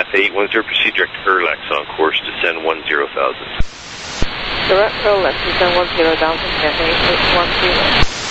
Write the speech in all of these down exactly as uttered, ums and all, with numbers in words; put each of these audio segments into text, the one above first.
eight one zero, proceed direct to Erlex on course, descend one zero thousand. Direct Erlex, descend one zero thousand, eight eight one zero.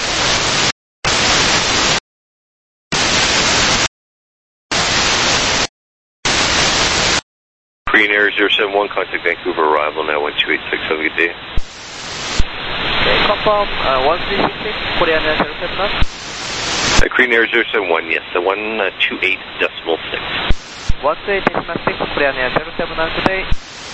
Korean Air zero seven one, contact Vancouver, arrival now one two eight six, have a good day. Okay, confirm, uh, one three six six, Korean Air zero seven one. Uh, Korean Air zero seven one, yes, the one two eight decimal six. one two eight decimal six, Korean Air zero seven one, good day.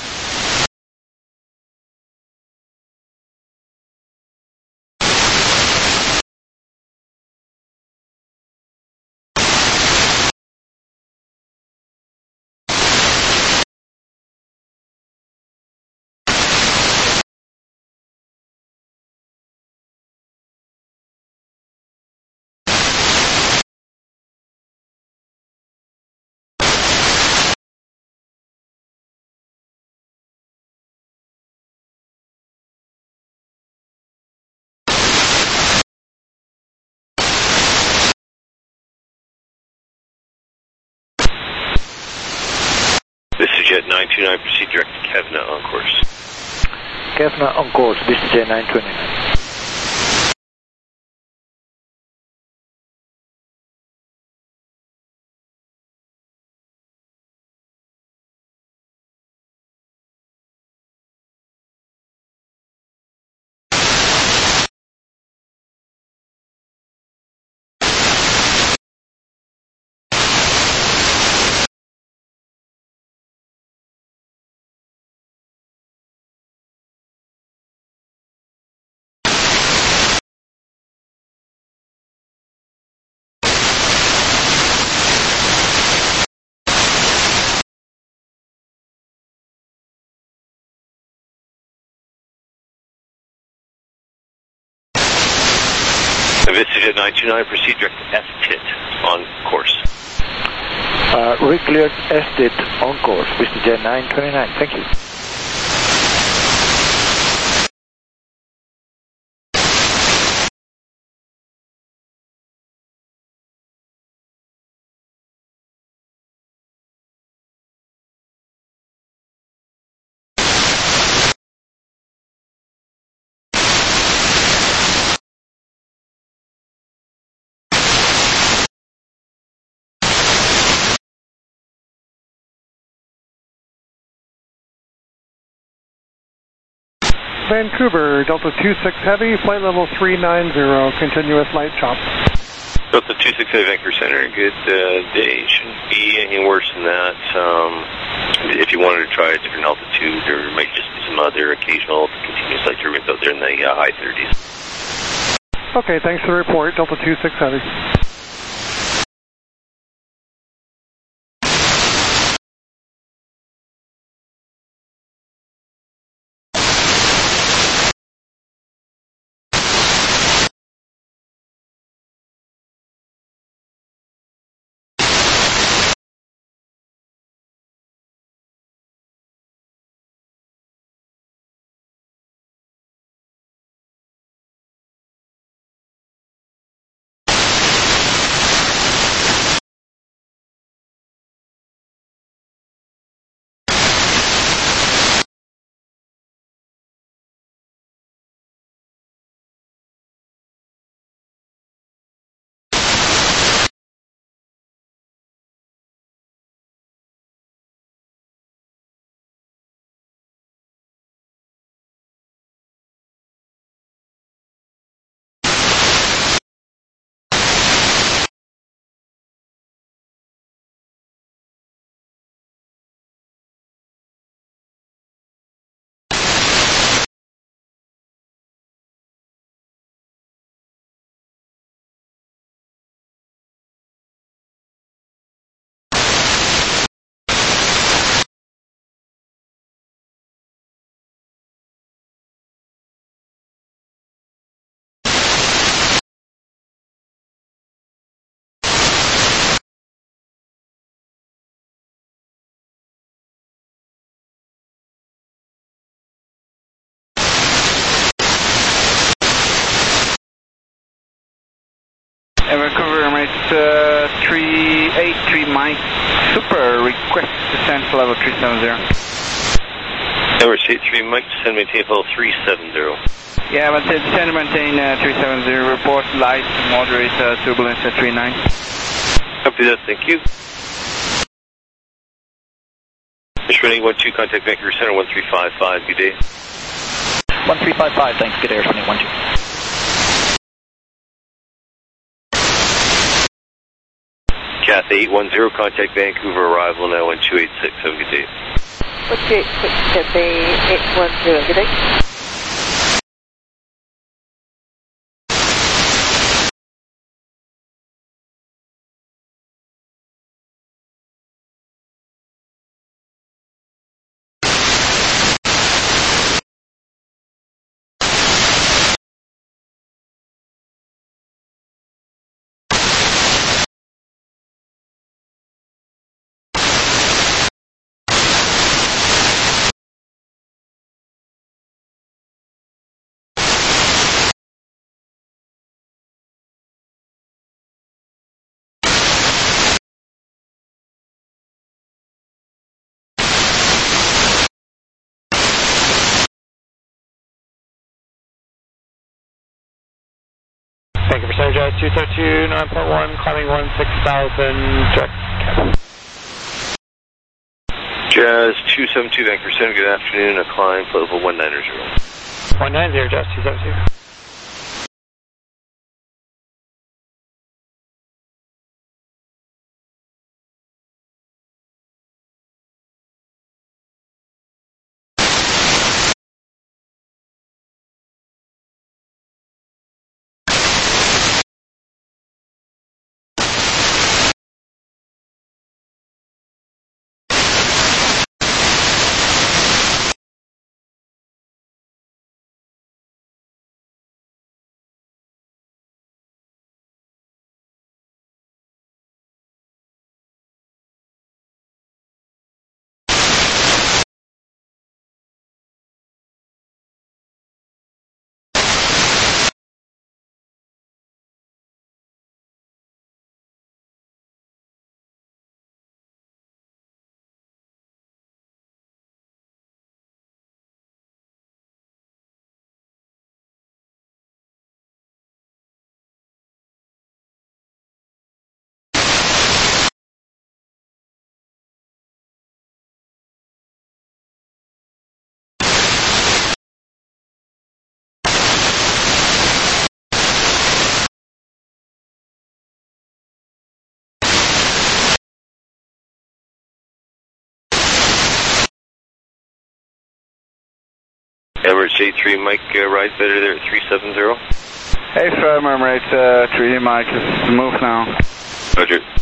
This is Jet nine two nine, proceed direct to Kevna on course. Kevna on course, this is Jet nine two nine. VistaJet nine two nine, proceed direct to S T I T on course. Uh, recleared S T I T on course, VistaJet nine two nine, thank you. Vancouver, Delta two six Heavy, flight level three nine zero, continuous light chop. Delta two six Heavy, Vancouver Center, good uh, day. Shouldn't be any worse than that. Um, if you wanted to try a different altitude, there might just be some other occasional continuous light turbulence out there in the uh, high thirties. Okay, thanks for the report, Delta two six Heavy. Vancouver, Emirates uh, three eight three Mike, Super, request descent level three seven zero. Emirates eight three Mike, descend maintain level three seven zero. Yeah, but descend maintain uh, three seven zero, report light moderate uh, turbulence at three nine. Copy that, thank you. Mission running one two, contact Vancouver Center one three five five, good day. one three five five, thanks, good air, running one two. Cathay eight one zero, contact Vancouver, arrival now one two eight six, have a good day. one two eight six, Cathay eight one zero, good day. Thank you for Center Jazz two thirty-two, nine point one, climbing one six thousand, direct cabin. Jazz two seven two, Vancouver Center, good afternoon, a climb, flight level one nine zero. one nine zero, Jazz two seven two. Emirates eight three Mike, uh, ride better there at three seven zero. Hey, firm, Emirates uh, three Mike, just move now. Roger.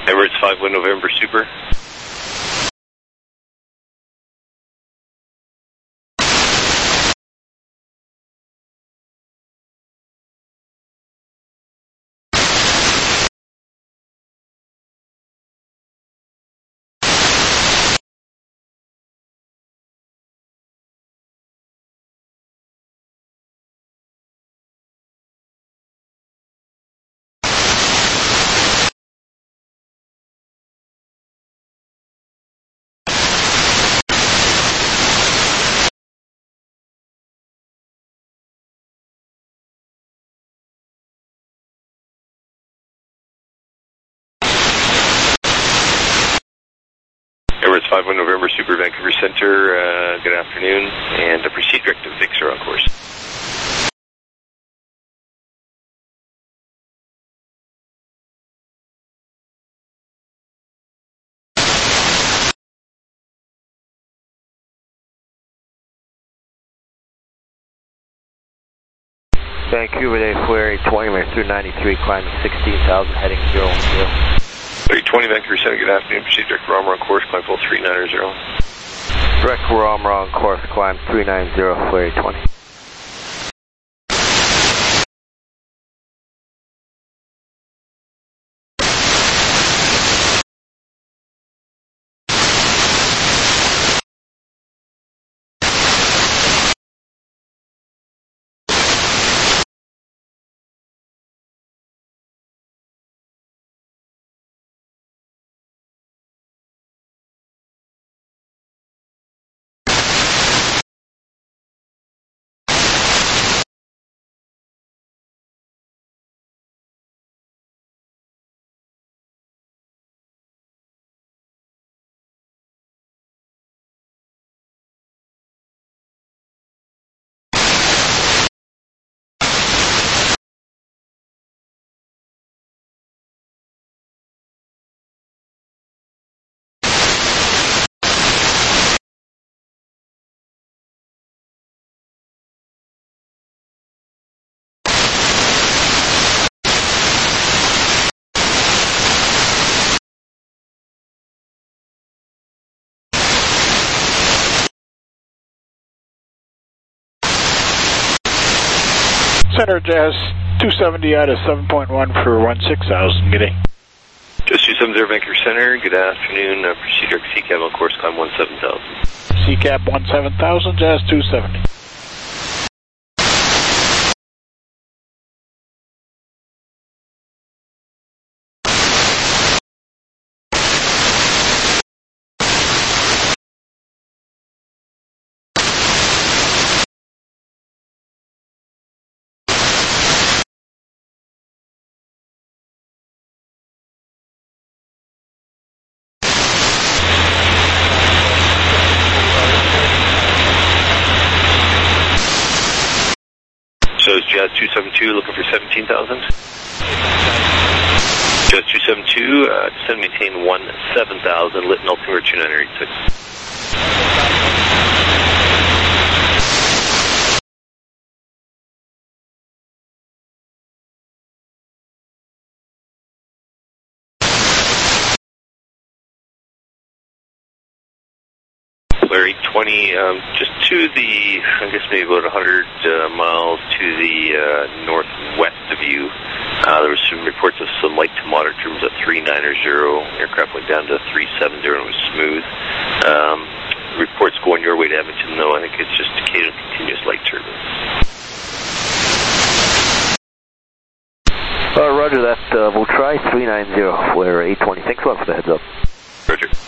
Emirates five one November Super. Emirates five one November Super Vancouver Center, uh, good afternoon, and uh, proceed direct to Victor on course. Vancouver Day Flare eight twenty, we're through ninety-three, climbing sixteen thousand, heading zero one zero. eight twenty Vancouver Center, good afternoon, proceed direct to Ramra on course, climb full three nine zero. Direct Ramra on course, climb three nine zero, Flare eight twenty. Center Jazz two seventy out of seven point one for one six thousand, good day. Just two seventy Vancouver Center, good afternoon, uh, proceed direct C CAB on course, climb one seven thousand. C CAB one seven thousand, Jazz two seventy. So it's Jazz two seven two looking for seventeen thousand. Jazz two seven two, uh, descend maintain one seven thousand, lit and altimeter two nine eight six. Flare eight twenty, um, just to the, I guess maybe about one hundred uh, miles to the uh, northwest of you. Uh, there was some reports of some light to moderate turbulence at three nine zero. Aircraft went down to three seven zero and was smooth. Um, reports going your way to Edmonton, though. I think it's just occasional continuous light turbulence. Uh, roger that, uh, we'll try three nine zero, Flare eight twenty. Thanks a lot for the heads up. Roger.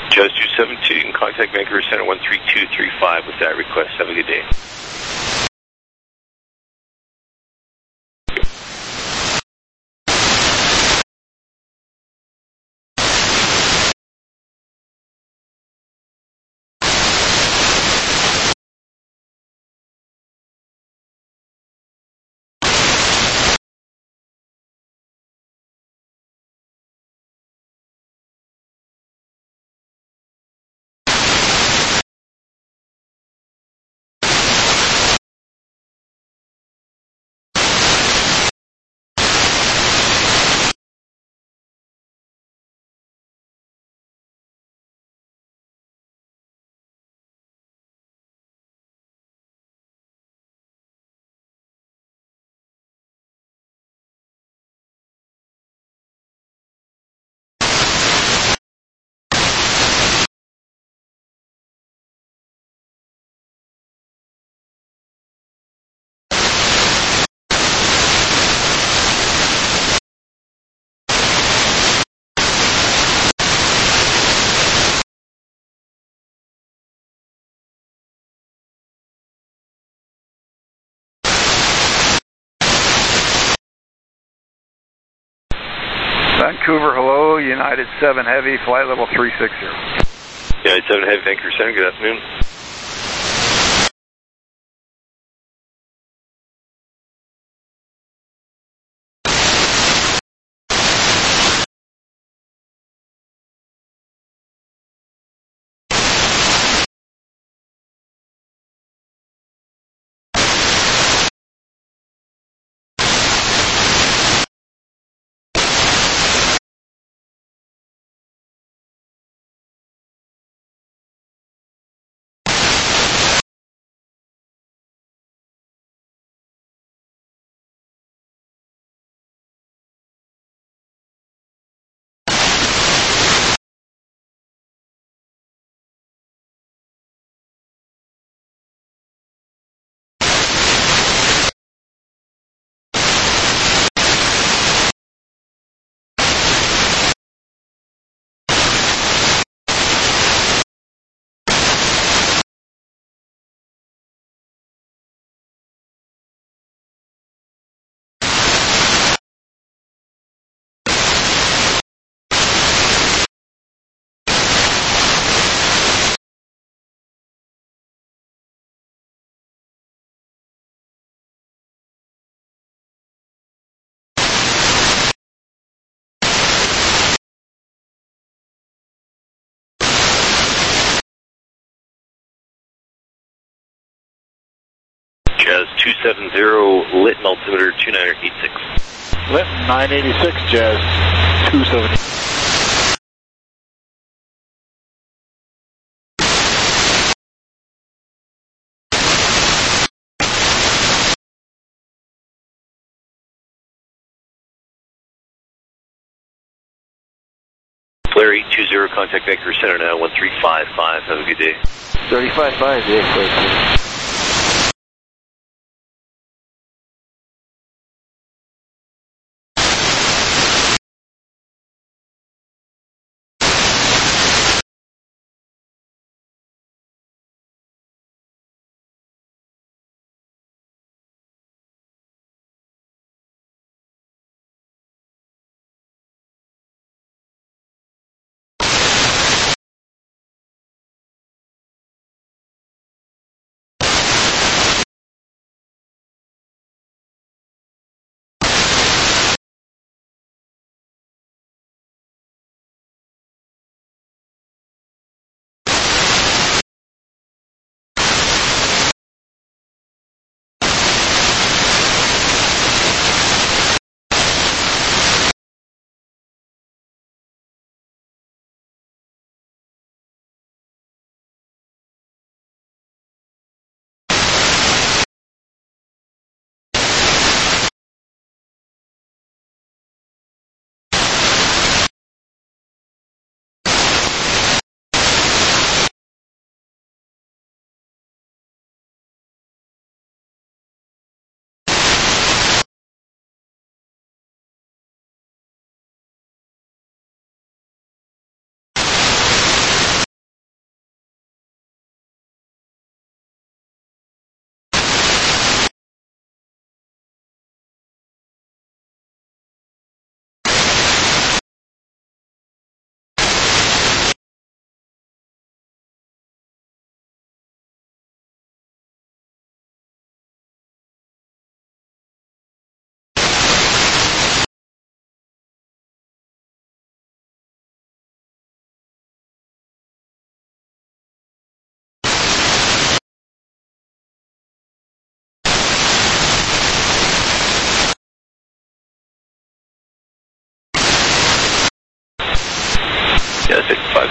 Jazz two seven two, you can contact Vancouver Center one three two three five with that request. Have a good day. Vancouver, hello, United seven Heavy, flight level three sixty. United seven Heavy, Vancouver Center, good afternoon. Jazz two seven zero, Lytton altimeter two nine eight six. Lytton nine eighty-six, Jazz two seventy. Flare eight two zero, contact Vancouver Center now, one three five five, have a good day. thirty-five five, yeah, Flare.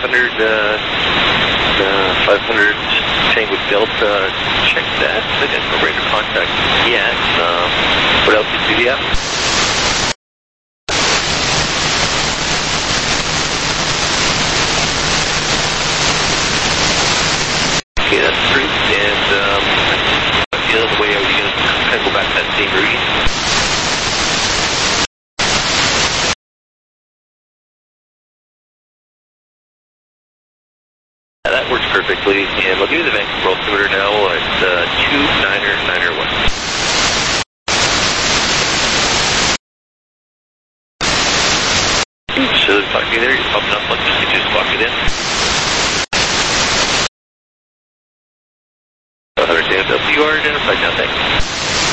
hundred, uh, uh, five hundred Tango Delta, check that. I got no radar contact yet. Um, what else do you have? Okay, that's approved. And um, the other way, are you going to kind of go back to that same route? Yeah, that works perfectly. And we'll give you the Vancouver altimeter now at uh, two niner niner one. So talking there, you're popping up. Let's just get you to squawk it in. one hundred Dan Delta, you are identified now, thanks.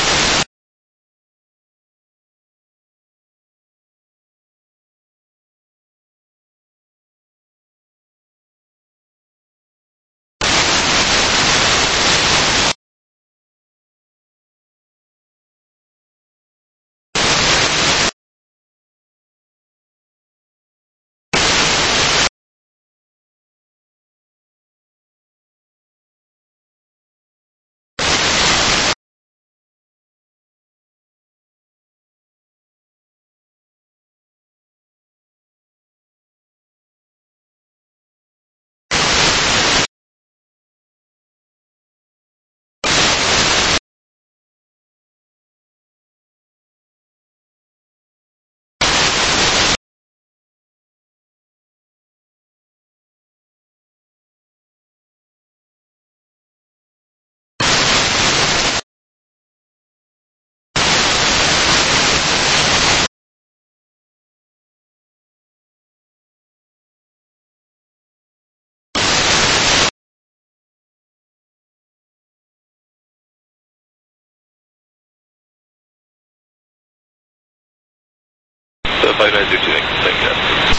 So five nine zero two, thanks, thanks.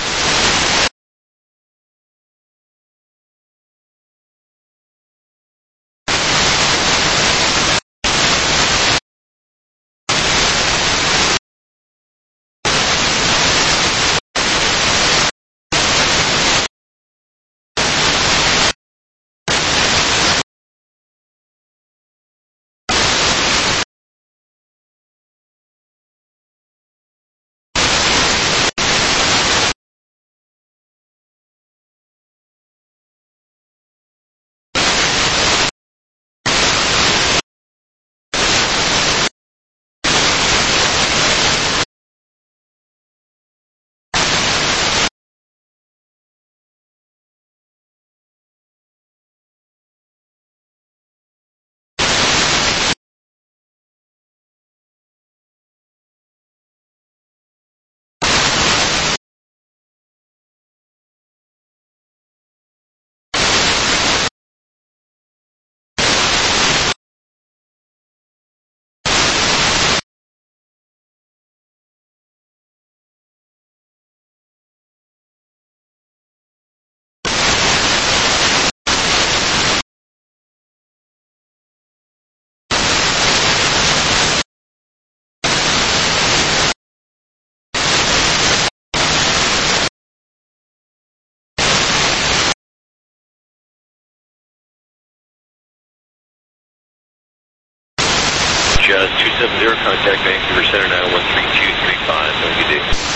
Just two seven zero, contact Vancouver Center now, one three two three five. Have a good day.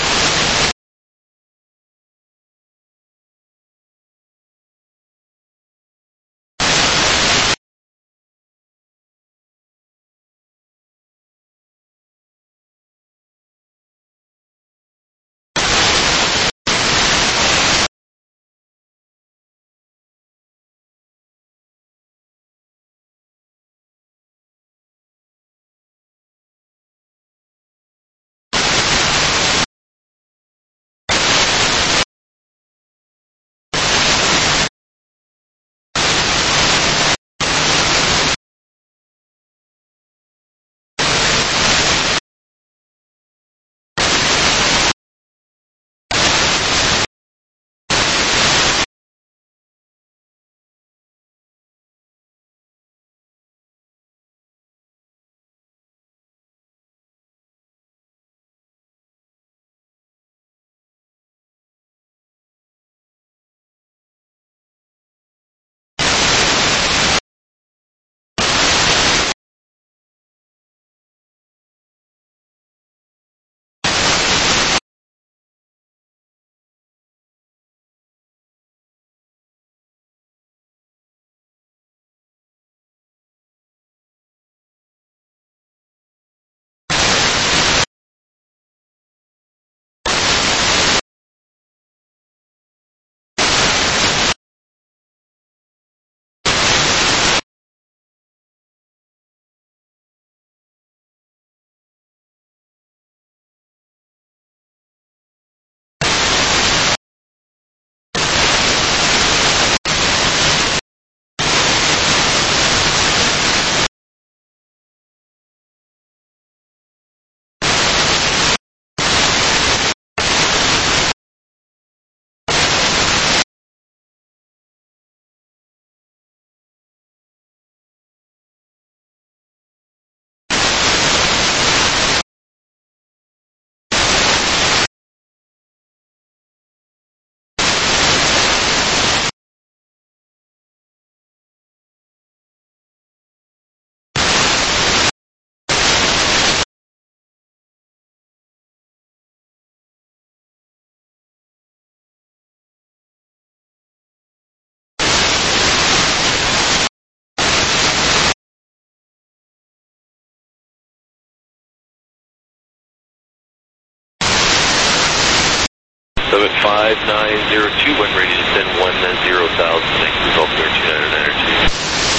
Summit five nine zero two, when ready to send one zero thousand. Thanks for Gulf Air two nine nine two.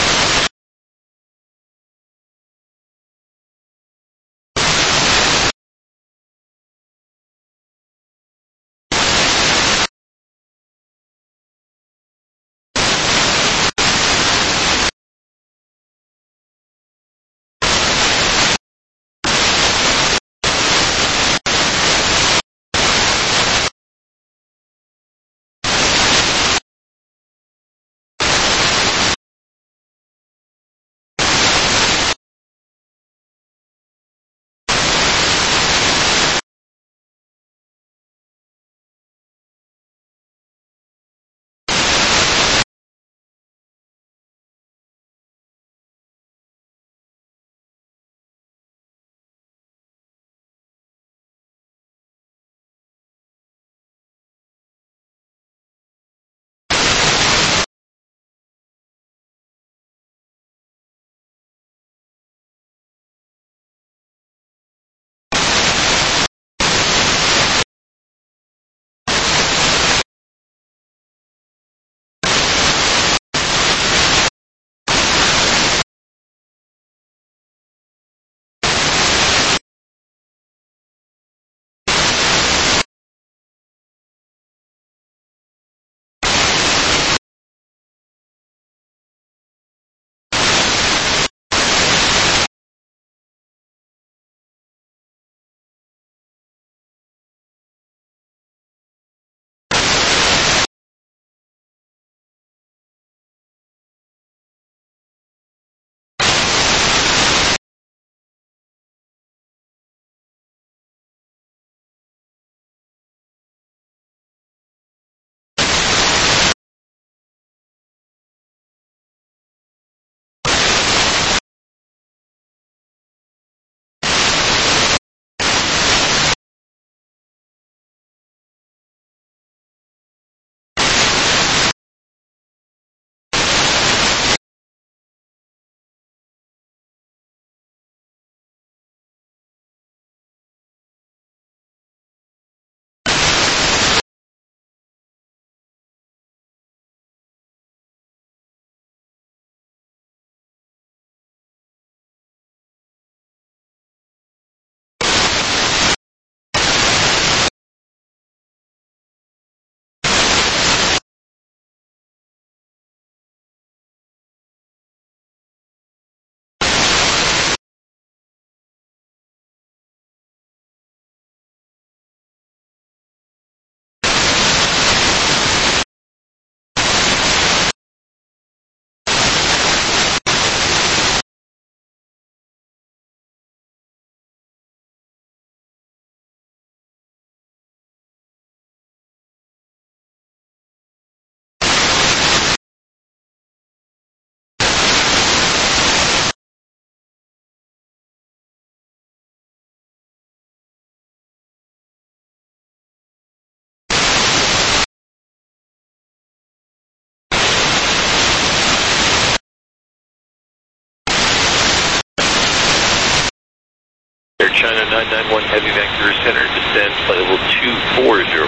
Air China nine nine one Heavy Vancouver Center, descend flight level two four zero.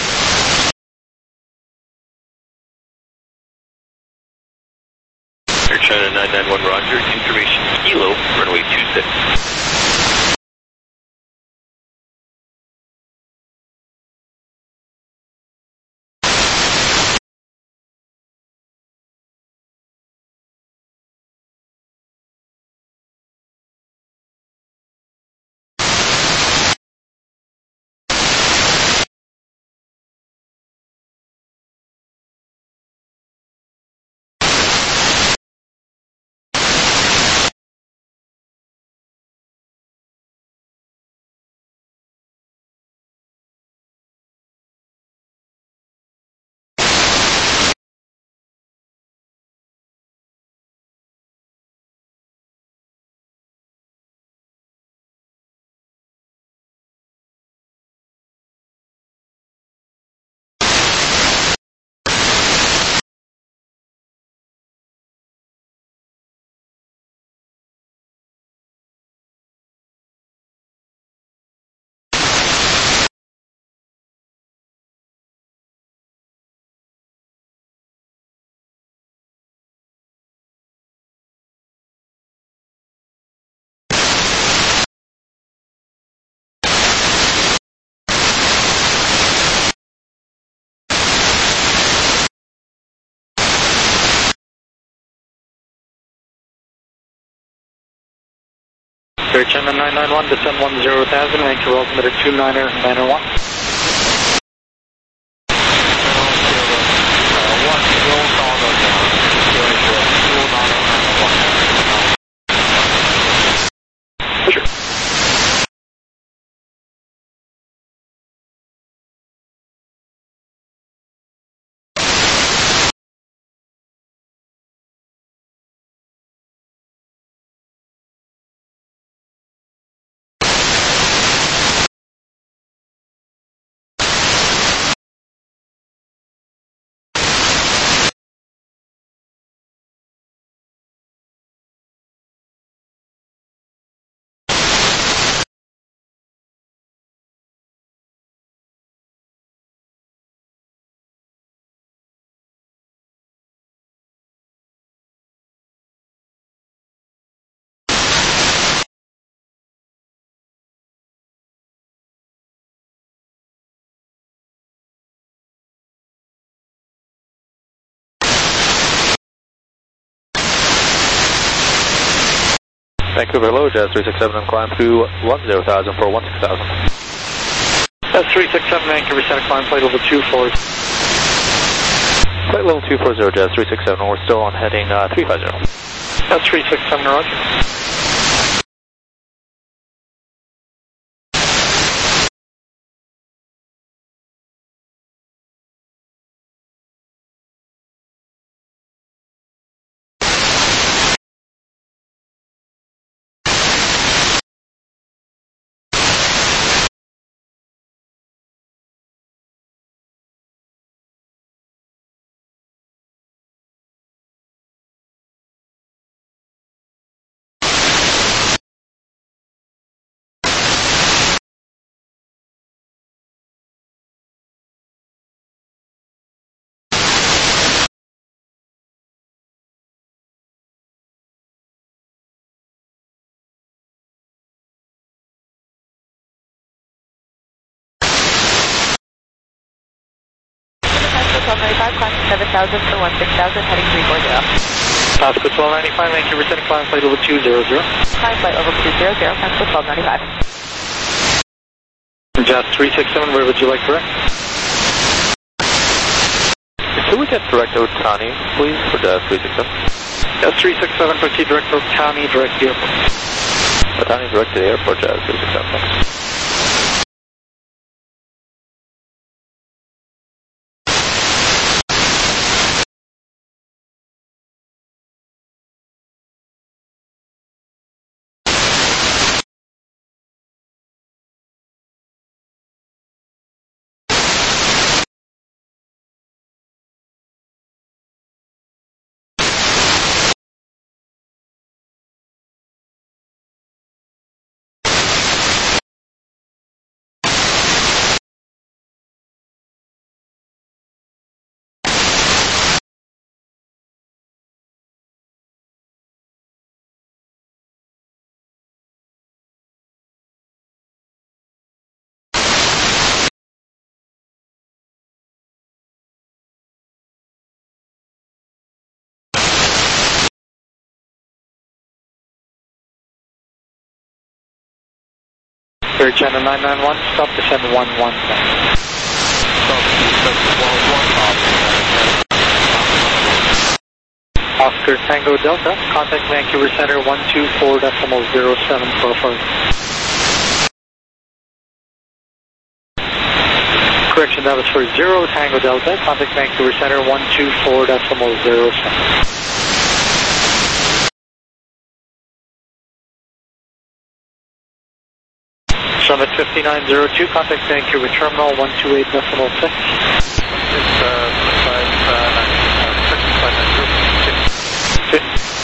Air China nine nine one Roger, information Kilo, runway two six. Air China nine nine one, descend one zero thousand, anchor altimeter two niner niner one. Sure. Vancouver Hello, Jazz three six seven, and climb through one zero thousand for one six thousand. That's three six seven, Vancouver Center, climb flight level two four. Flight level two four zero, Jazz three six seven, we're still on heading uh, three five zero. That's three six seven, roger. twelve ninety-five, climb seven thousand for one six thousand, heading three four zero. Pasco twelve ninety-five, Vancouver Center, climb flight level two zero zero. Climb flight level two zero zero, Pasco twelve ninety-five. Jazz three six seven, where would you like direct? Could we get direct Otani, please, for Jazz three six seven? Jazz three six seven, proceed direct to Otani, direct to the airport. Otani, direct to the airport, Jazz three six seven, thanks. Air China nine nine one, stop descend one one. Oscar Tango Delta, contact Vancouver Center one two four decimal zero seven four four. Correction, that was for zero Tango Delta, contact Vancouver Center one two four decimal zero seven. Summit fifty-nine zero two, contact Vancouver Terminal one two eight decimal six. It's, uh, five, uh, nine, six,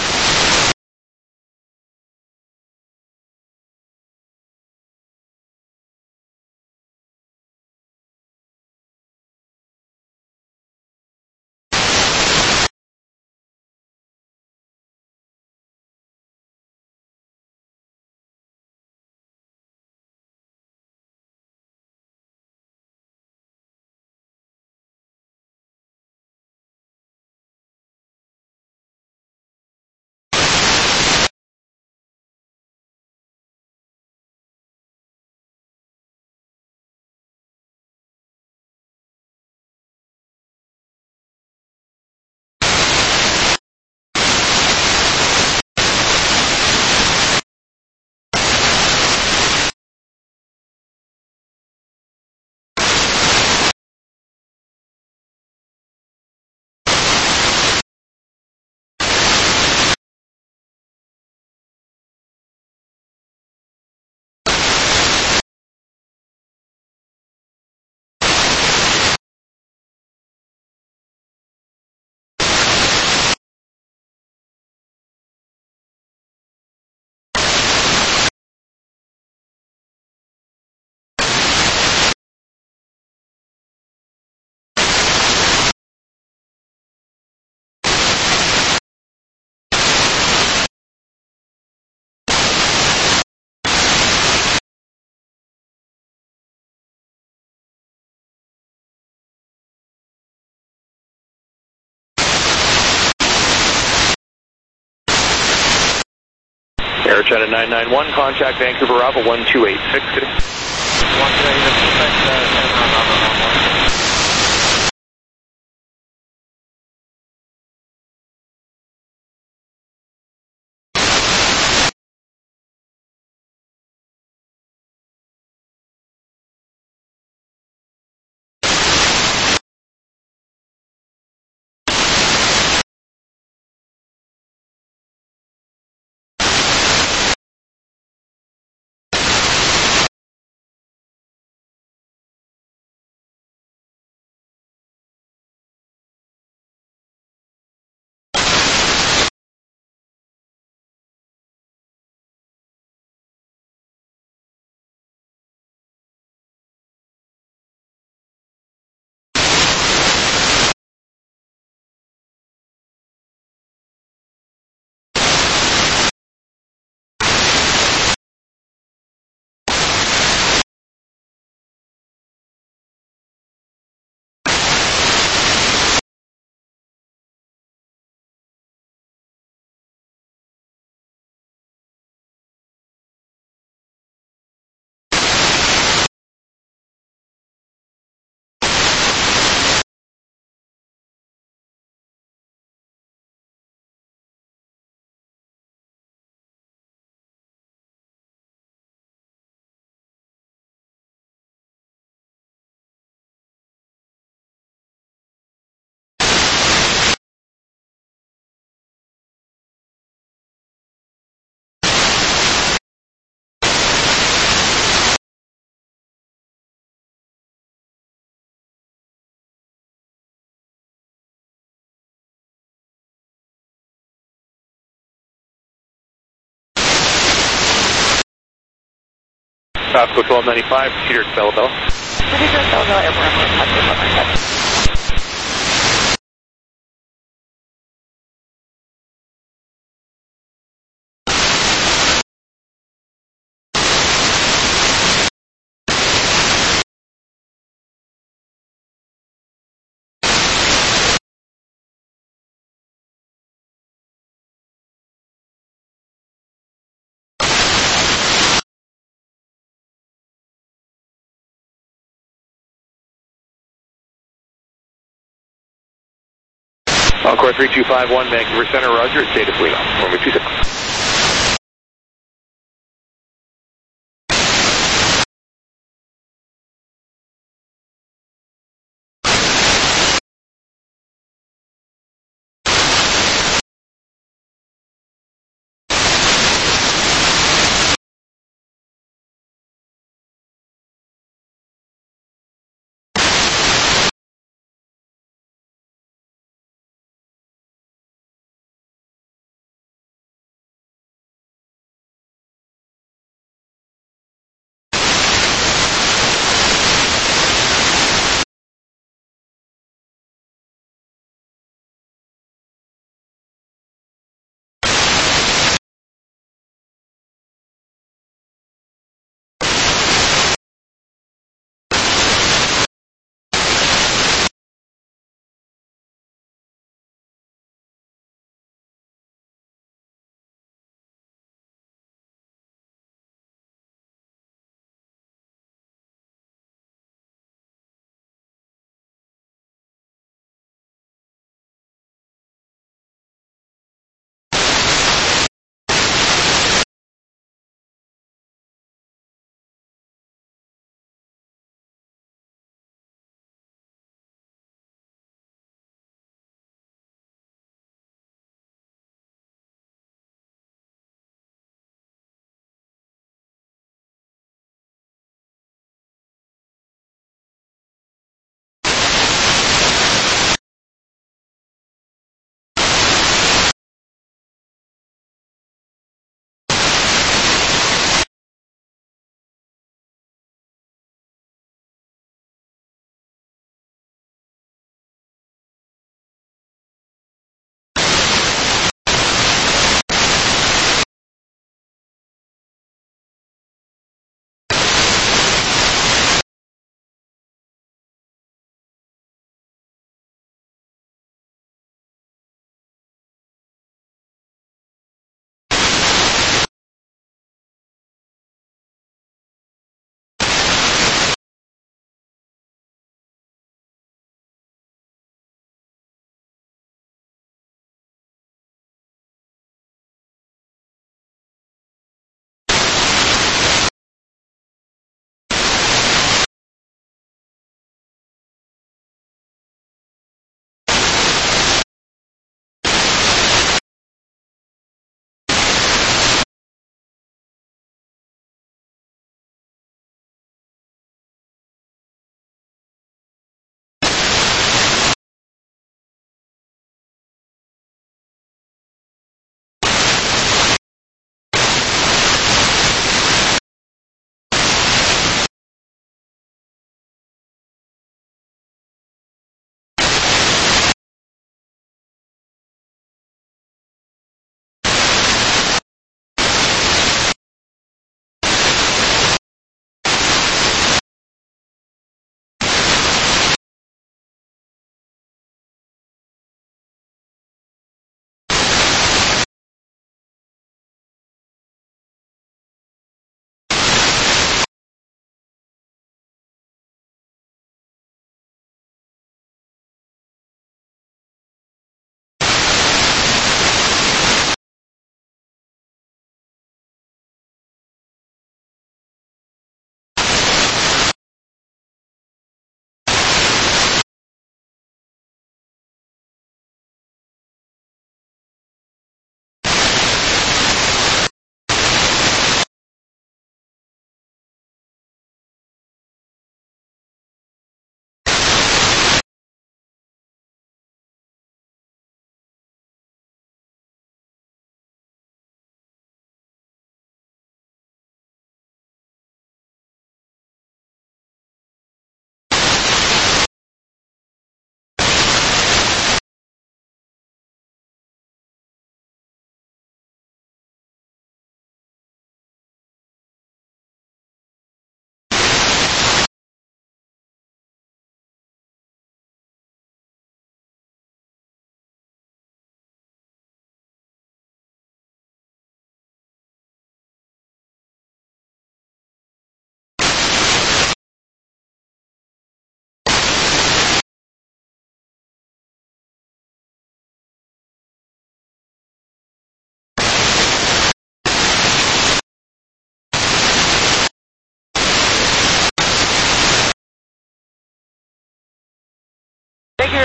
Air China nine nine one, contact Vancouver Bravo one two eight six. Good day. one two eight six, Costco twelve ninety-five, Peter Bella Bella. Peter Bella Bella, Airborne. Encore three two five one, Vancouver Center, Roger, it's Data Fleet on, Norman two six.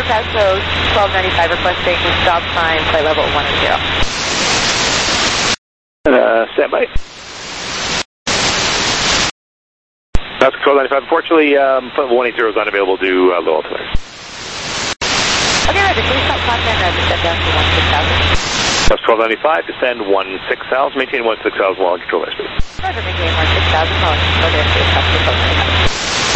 Paso twelve ninety-five requesting stop sign, flight level one zero. Uh, stand by. That's twelve ninety-five. Unfortunately, um, flight level one eighty is unavailable due to uh, low altimeter. Okay, Roger, please stop contact and descend down to one six thousand. That's twelve ninety-five, descend one six thousand, maintain one six thousand while on control airspace. Roger, maintain one six thousand while on control airspace, after twelve ninety-five.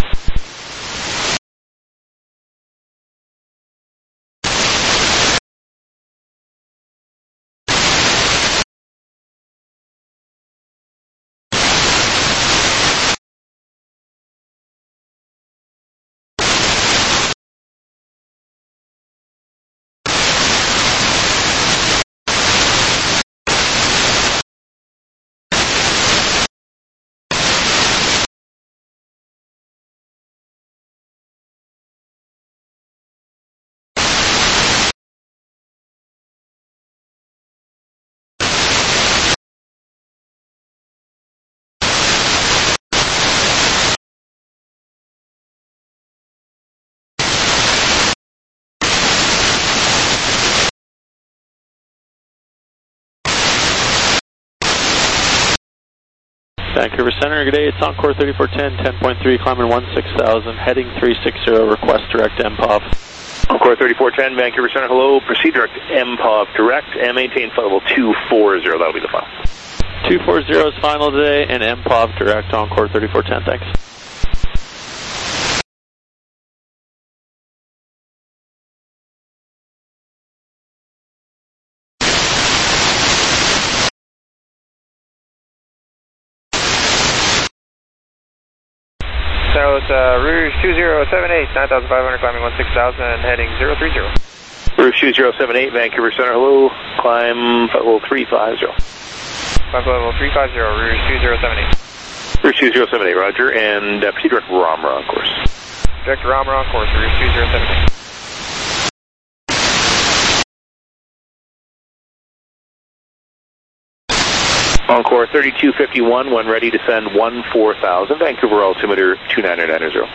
Vancouver Center, good day, it's Encore thirty-four ten, ten point three, climbing one six thousand, heading three six zero, request direct M P O V. Encore thirty-four ten, Vancouver Center, hello, proceed direct M P O V direct, and maintain flight level two four zero, that'll be the final. two four zero is final today, and M P O V direct, Encore thirty-four ten, thanks. So it's uh, Rouge two zero seven eight, nine thousand five hundred, climbing one six thousand, and heading zero three zero. Rouge two zero seven eight, Vancouver Center, hello, climb flight level three five zero. Climb flight level three five zero, Rouge two zero seven eight. Rouge two zero seven eight, roger, and uh, proceed direct Ramra on course. Direct Ramra on course, Rouge two zero seven eight. Encore thirty-two fifty-one, when ready to send one four thousand, Vancouver altimeter two nine nine zero.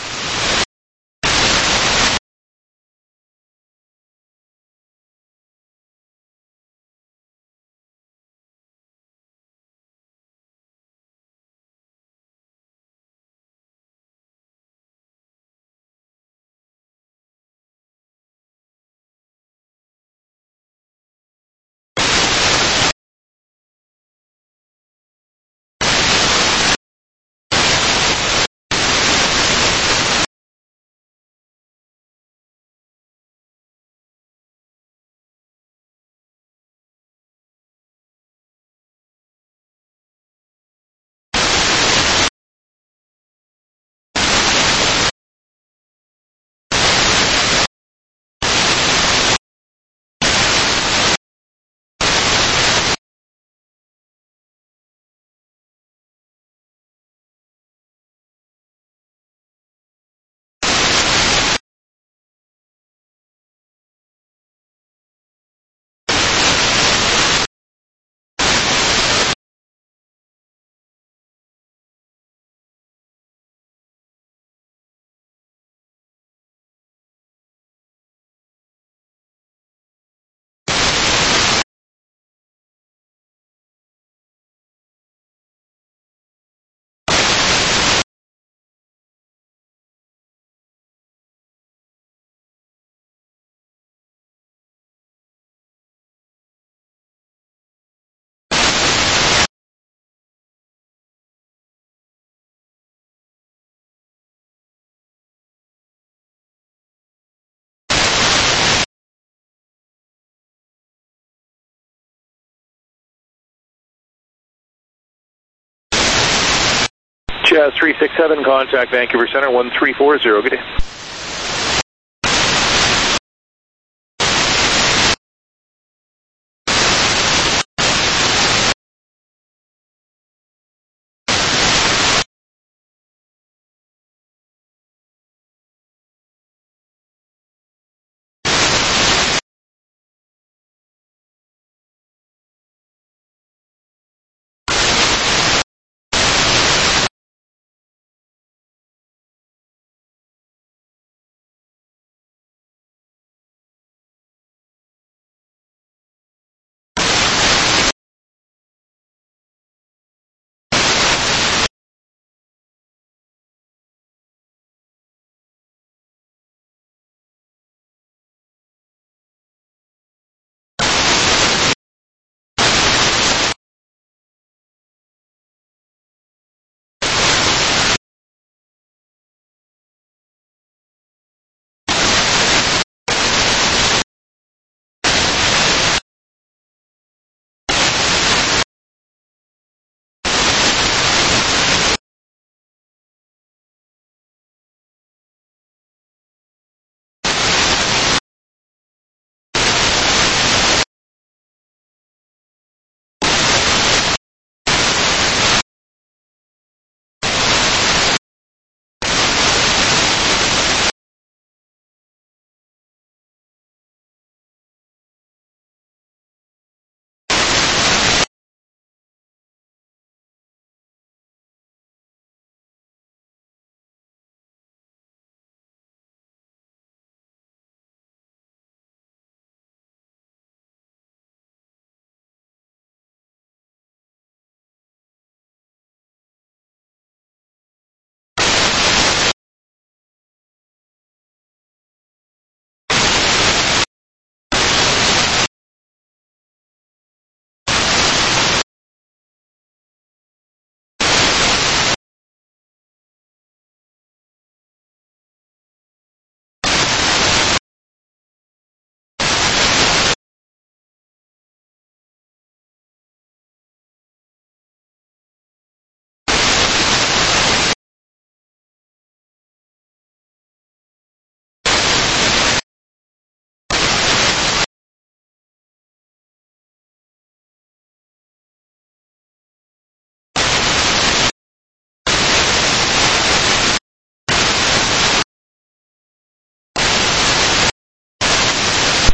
Jazz three six seven, contact Vancouver Center, one three four zero, good day.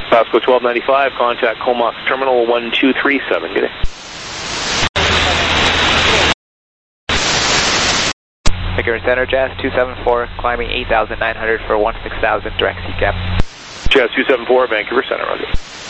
Pasco twelve ninety-five, contact Comox Terminal one two three seven. Good day. Vancouver Center, Jazz two seven four, climbing eight thousand nine hundred for one six thousand, direct C cap. Jazz two seven four, Vancouver Center, roger.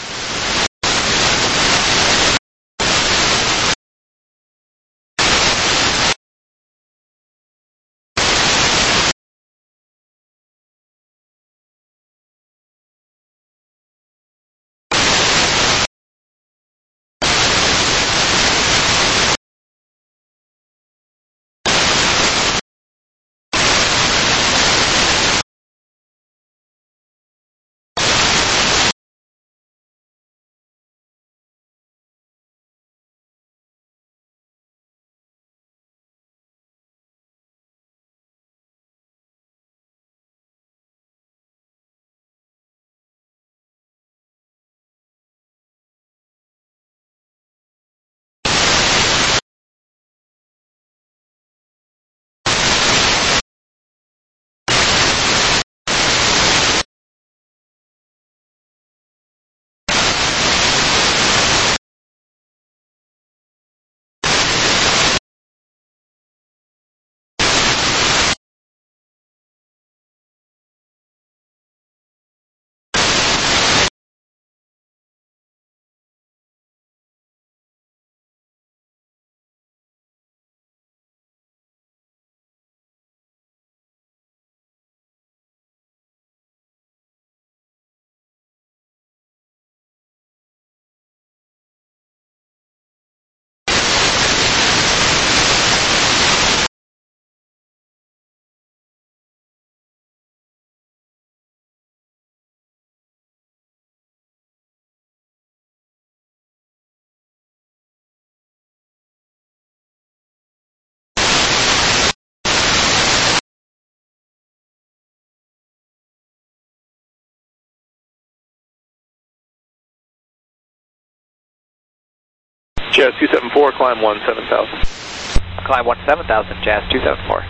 Jazz two seven four, climb one seven thousand. Climb one seven thousand, Jazz two seven four.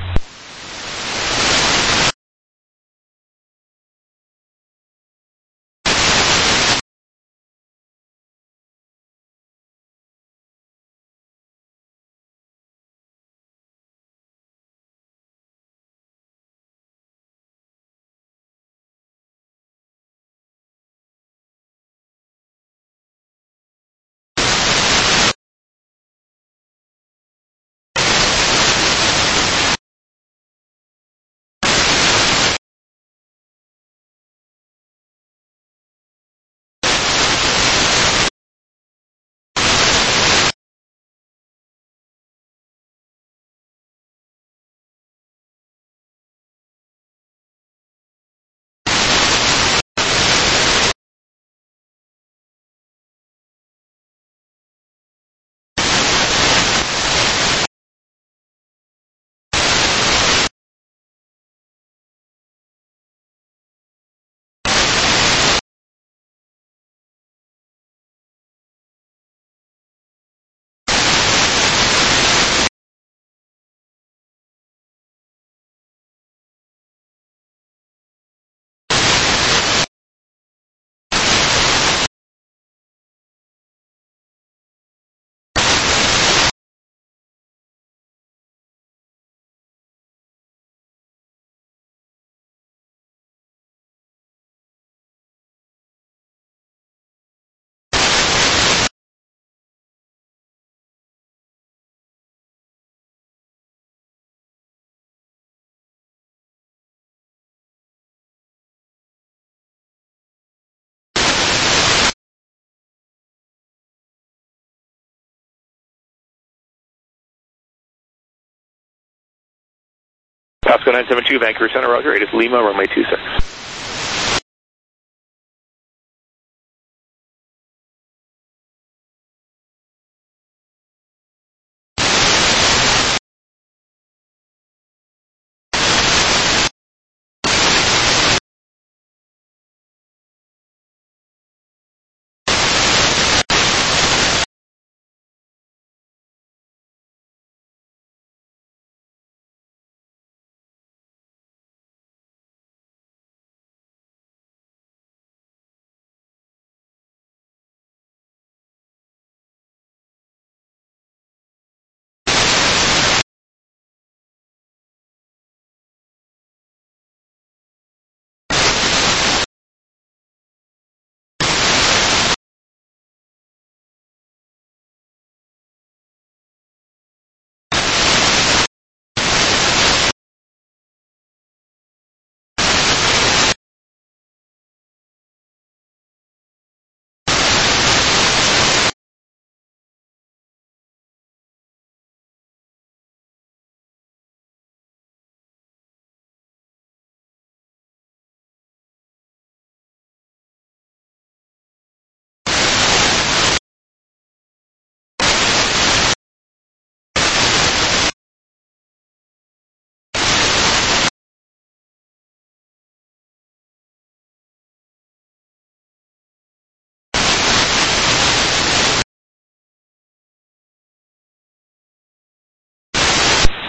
Pasco nine seven two, Vancouver Center, roger. It is Lima, runway two six.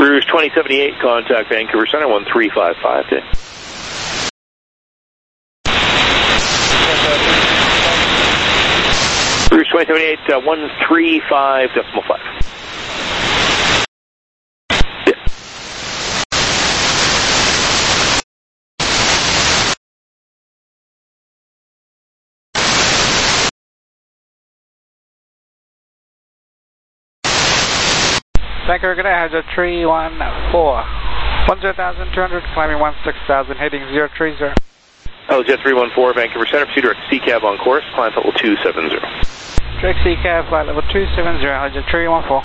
Cruise twenty seventy-eight, contact Vancouver Center, one three five five. Okay. Cruise twenty seventy-eight, uh, one three five decimal five. Vancouver, good day, has a three one four. one zero thousand two hundred, climbing one six thousand, heading zero three zero. L J three one four, Vancouver Center, proceed direct C CAB on course, climb level two seven zero. Direct C CAB, flight level two seven zero, has a three one four.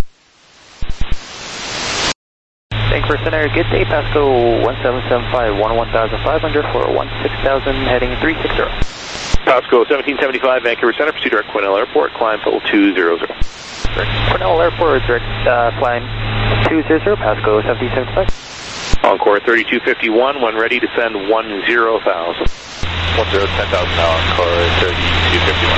Vancouver Center, good day, Pasco one seven seven five, one one thousand five hundred for one six thousand, heading three six zero. Pasco seventeen seventy-five, Vancouver Center, proceed direct Quesnel Airport, climb level two zero zero. Quesnel Airport, direct uh, climb two zero zero, Pasco seventeen seventy-five. Encore thirty-two fifty-one, when ready to send one zero thousand. one zero, ten thousand now, Encore thirty-two fifty-one.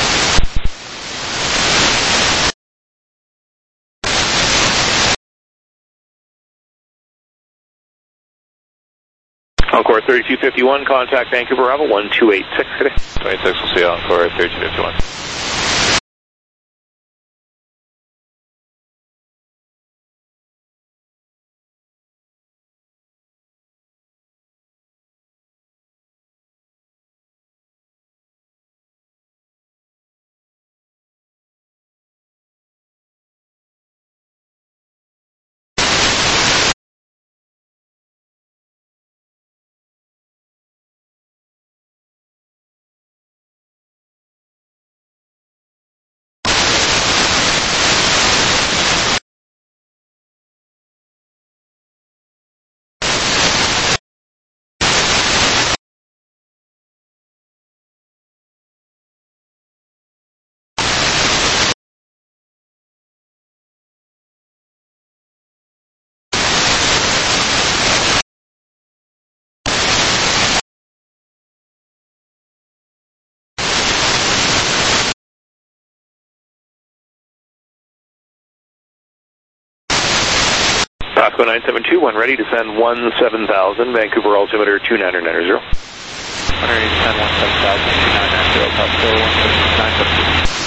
Encore thirty-two fifty-one, contact Vancouver Bravo one two eight six today. twenty-six, we'll see you, Encore thirty-two fifty-one. Pasco nine seven two, when ready to send one seven thousand, Vancouver altimeter two nine nine zero. one seven thousand, two nine nine zero, Pasco one nine seven two.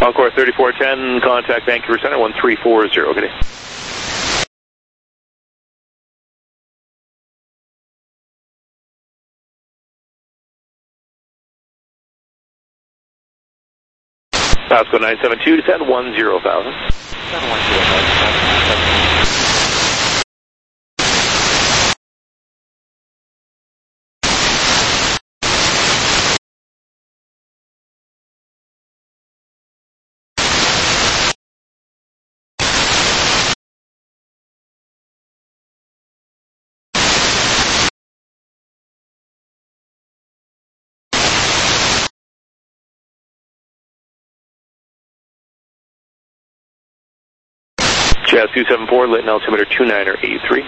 Encore thirty-four ten, contact Vancouver Center one three four zero. Good day. Pasco nine seven two, descend one zero thousand. Jazz two seven four, lit and altimeter two niner eight three.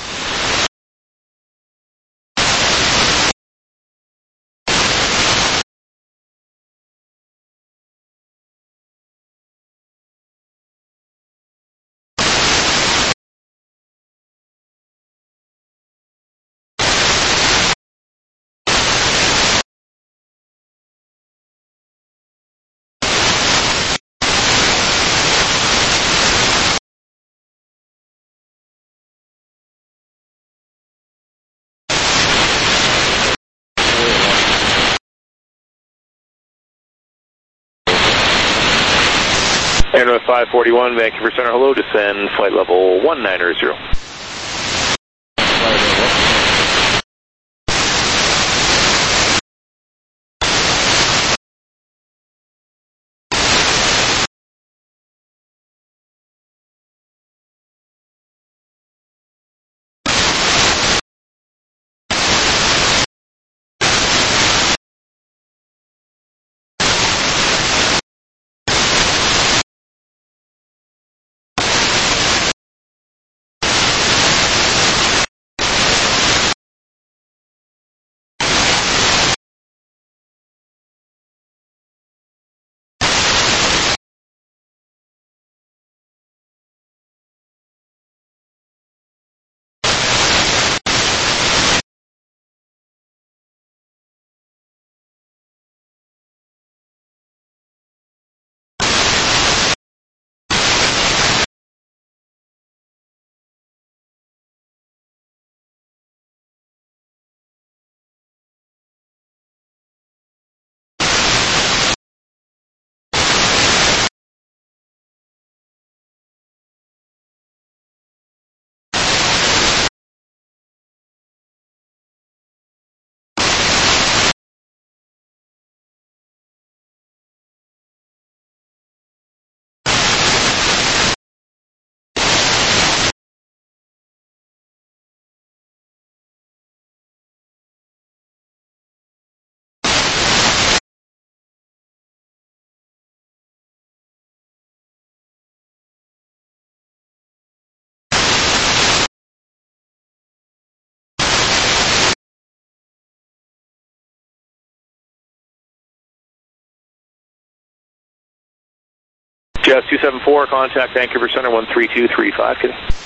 Airnorth five forty-one, Vancouver Center, hello, descend flight level one niner zero. Jazz two seven four, contact Vancouver Center one three two three five. Good.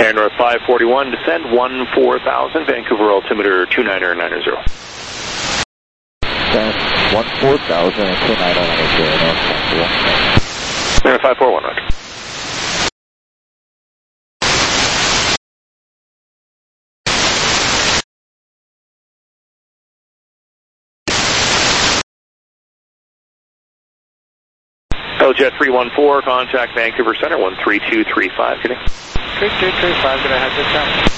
Air North five forty-one, descend one four thousand, Vancouver altimeter two niner niner zero. Descend one four thousand and two niner niner zero, North Vancouver. Air five four one, roger. L Jet three one four, contact Vancouver Center, one three two three five, good day. three two three five, gonna head this down.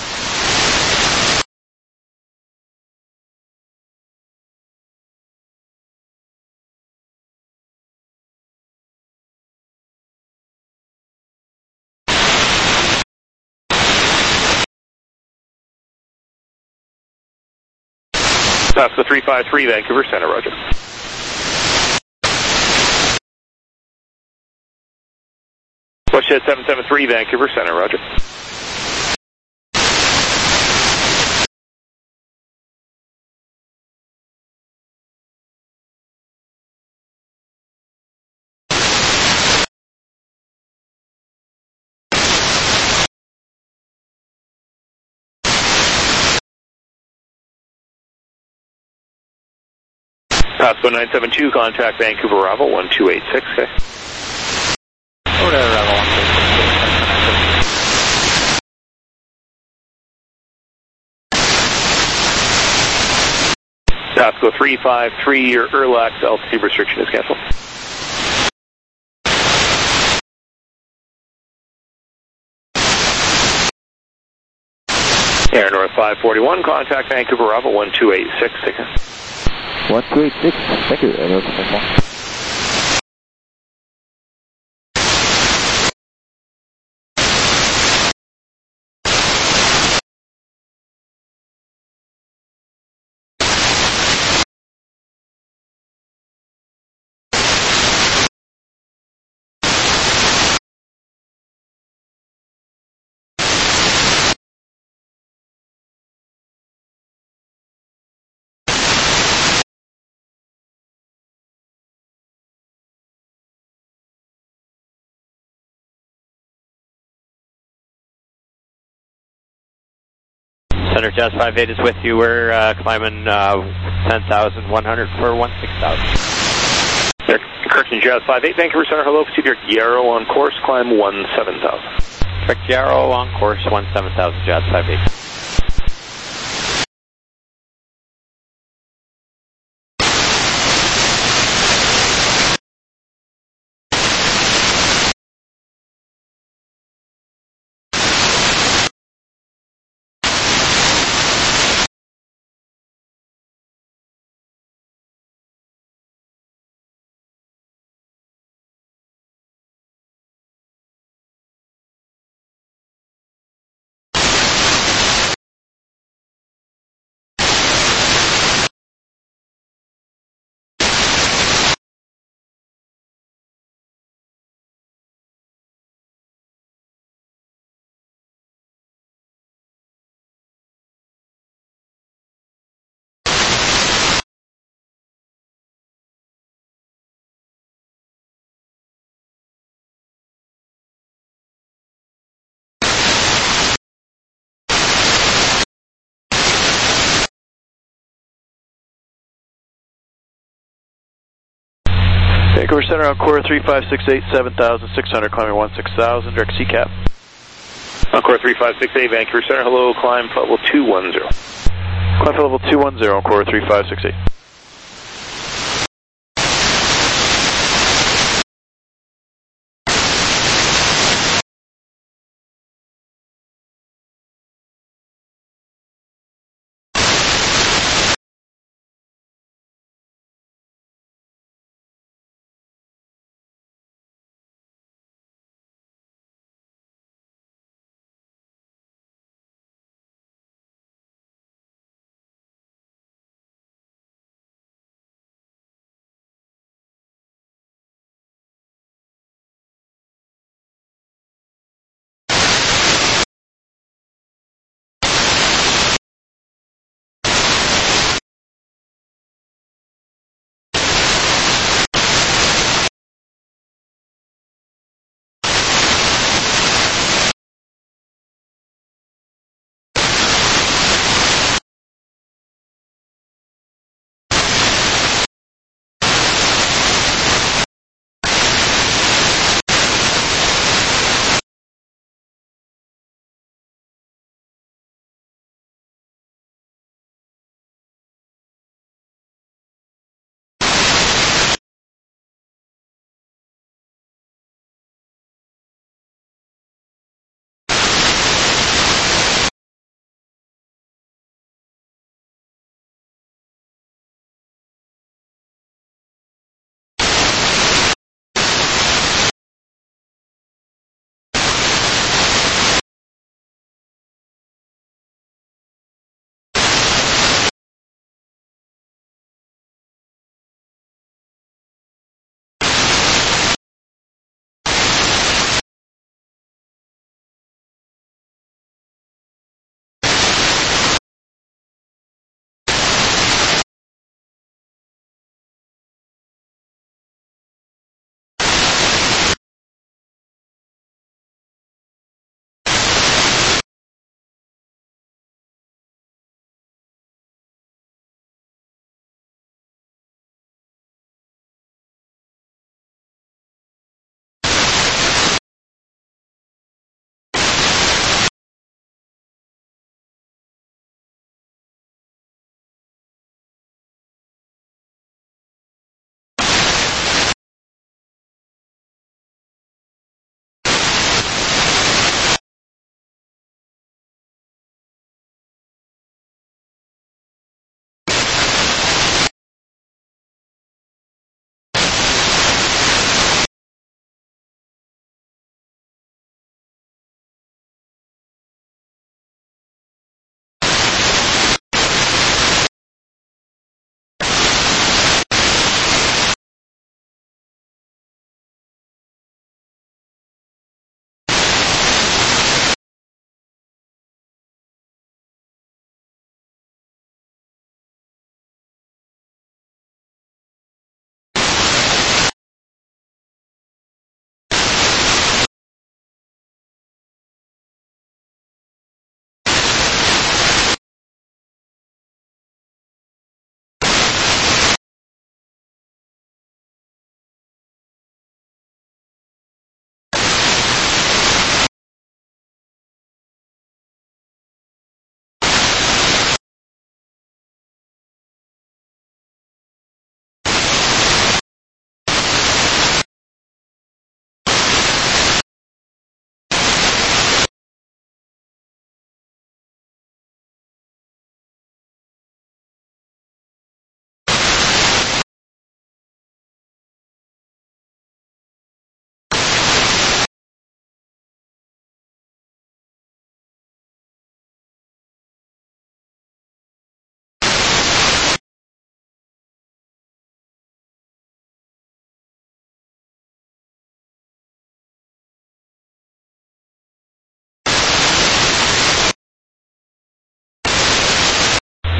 That's the three five three, Vancouver Center, roger. WestJet seven seven three, Vancouver Center, roger. Pasco nine seven two, contact Vancouver Bravo, one two eight six, okay. Over there, Bravo, one two eight six. Pasco three five three, your E R L A X altitude restriction is canceled. Air North five forty-one, contact Vancouver Bravo, one two eight six, take care. one two eight six, thank you, Air North five one. Center Jazz five eight is with you. We're uh, climbing uh, ten thousand one hundred for one six thousand. Correction, Jazz five eight, Vancouver Center, hello, proceed direct Yarrow on course, climb one seven thousand. Direct Yarrow on course, one seven thousand, Jazz five eight. Vancouver Center on core three five six eight, seven thousand six hundred, climbing one six thousand, direct C cap. On core three five six eight, Vancouver Center, hello, climb level two one zero. Climb level two one zero on core three five six eight.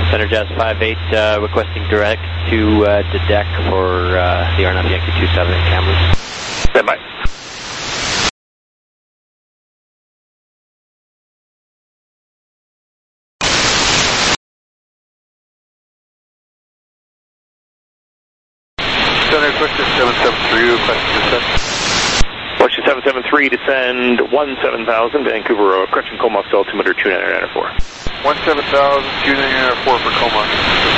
Center Jazz five eight, uh, requesting direct to uh, the deck for uh, the R N F Yankee two seven in Kamloops. Stand by. Center, question seven seven three, requesting descent. Question seven seven three, descend one seven thousand, Vancouver Road, correction, Comox altimeter two nine nine four. one seven thousand, two nine nine four for Comox.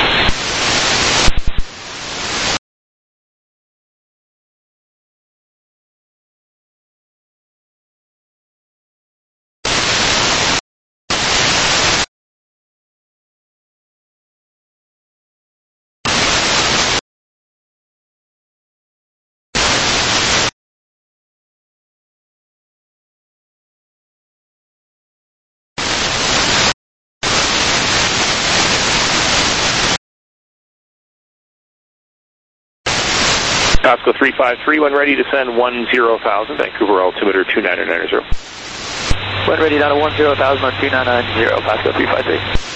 Pasco three five three, when ready, descend one zero thousand, Vancouver altimeter two nine nine zero. When ready, down to one zero thousand on two nine nine zero, Pasco three five three.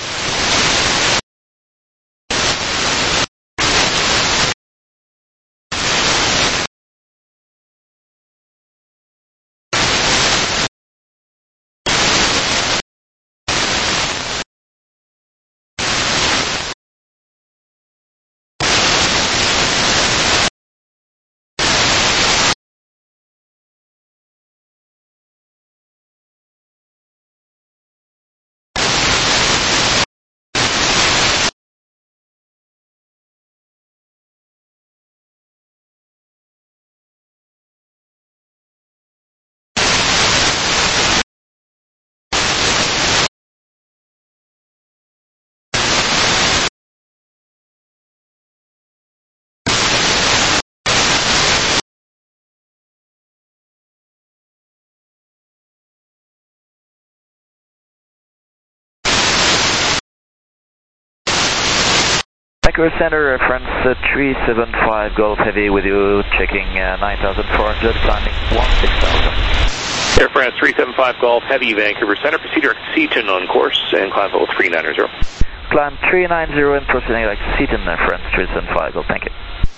Vancouver Center, reference uh, three seven five, Golf Heavy with you, checking uh, nine thousand four hundred, climbing one six thousand. Air France three seven five, Golf Heavy, Vancouver Center, proceed direct Seaton on course, and climb level three nine zero. Climb three nine zero and proceeding like Seaton, reference three seven five, Golf, thank you.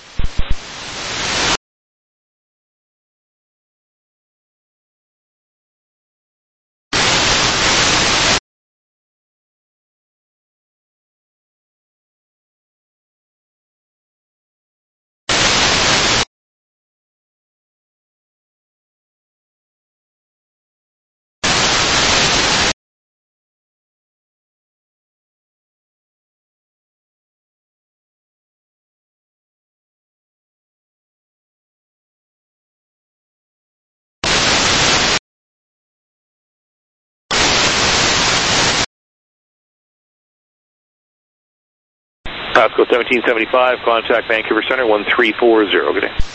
Pasco seventeen seventy-five, contact Vancouver Center one three four zero, good day.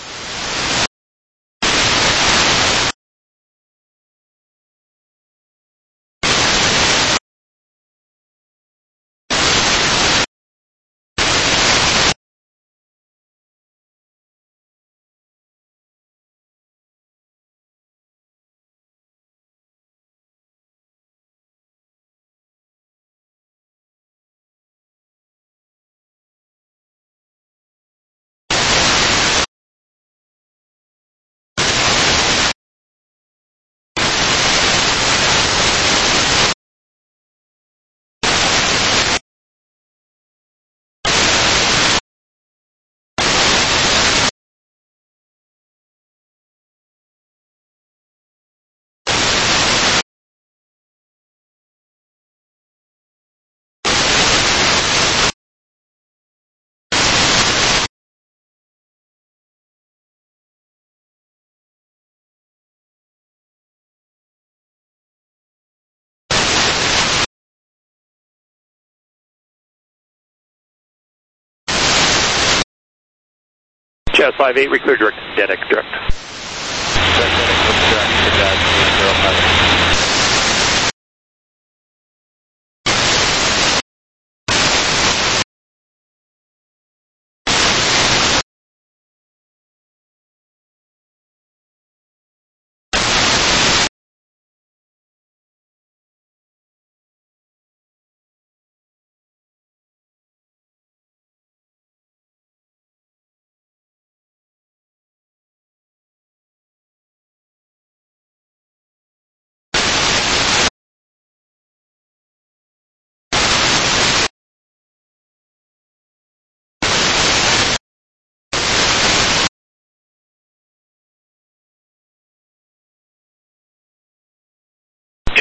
Jazz five eight, reclear direct, Dedeck direct. Direct, Dedeck, direct, Jazz zero five eight.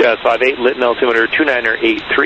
Jazz five eight, Lytton altimeter two niner eight three.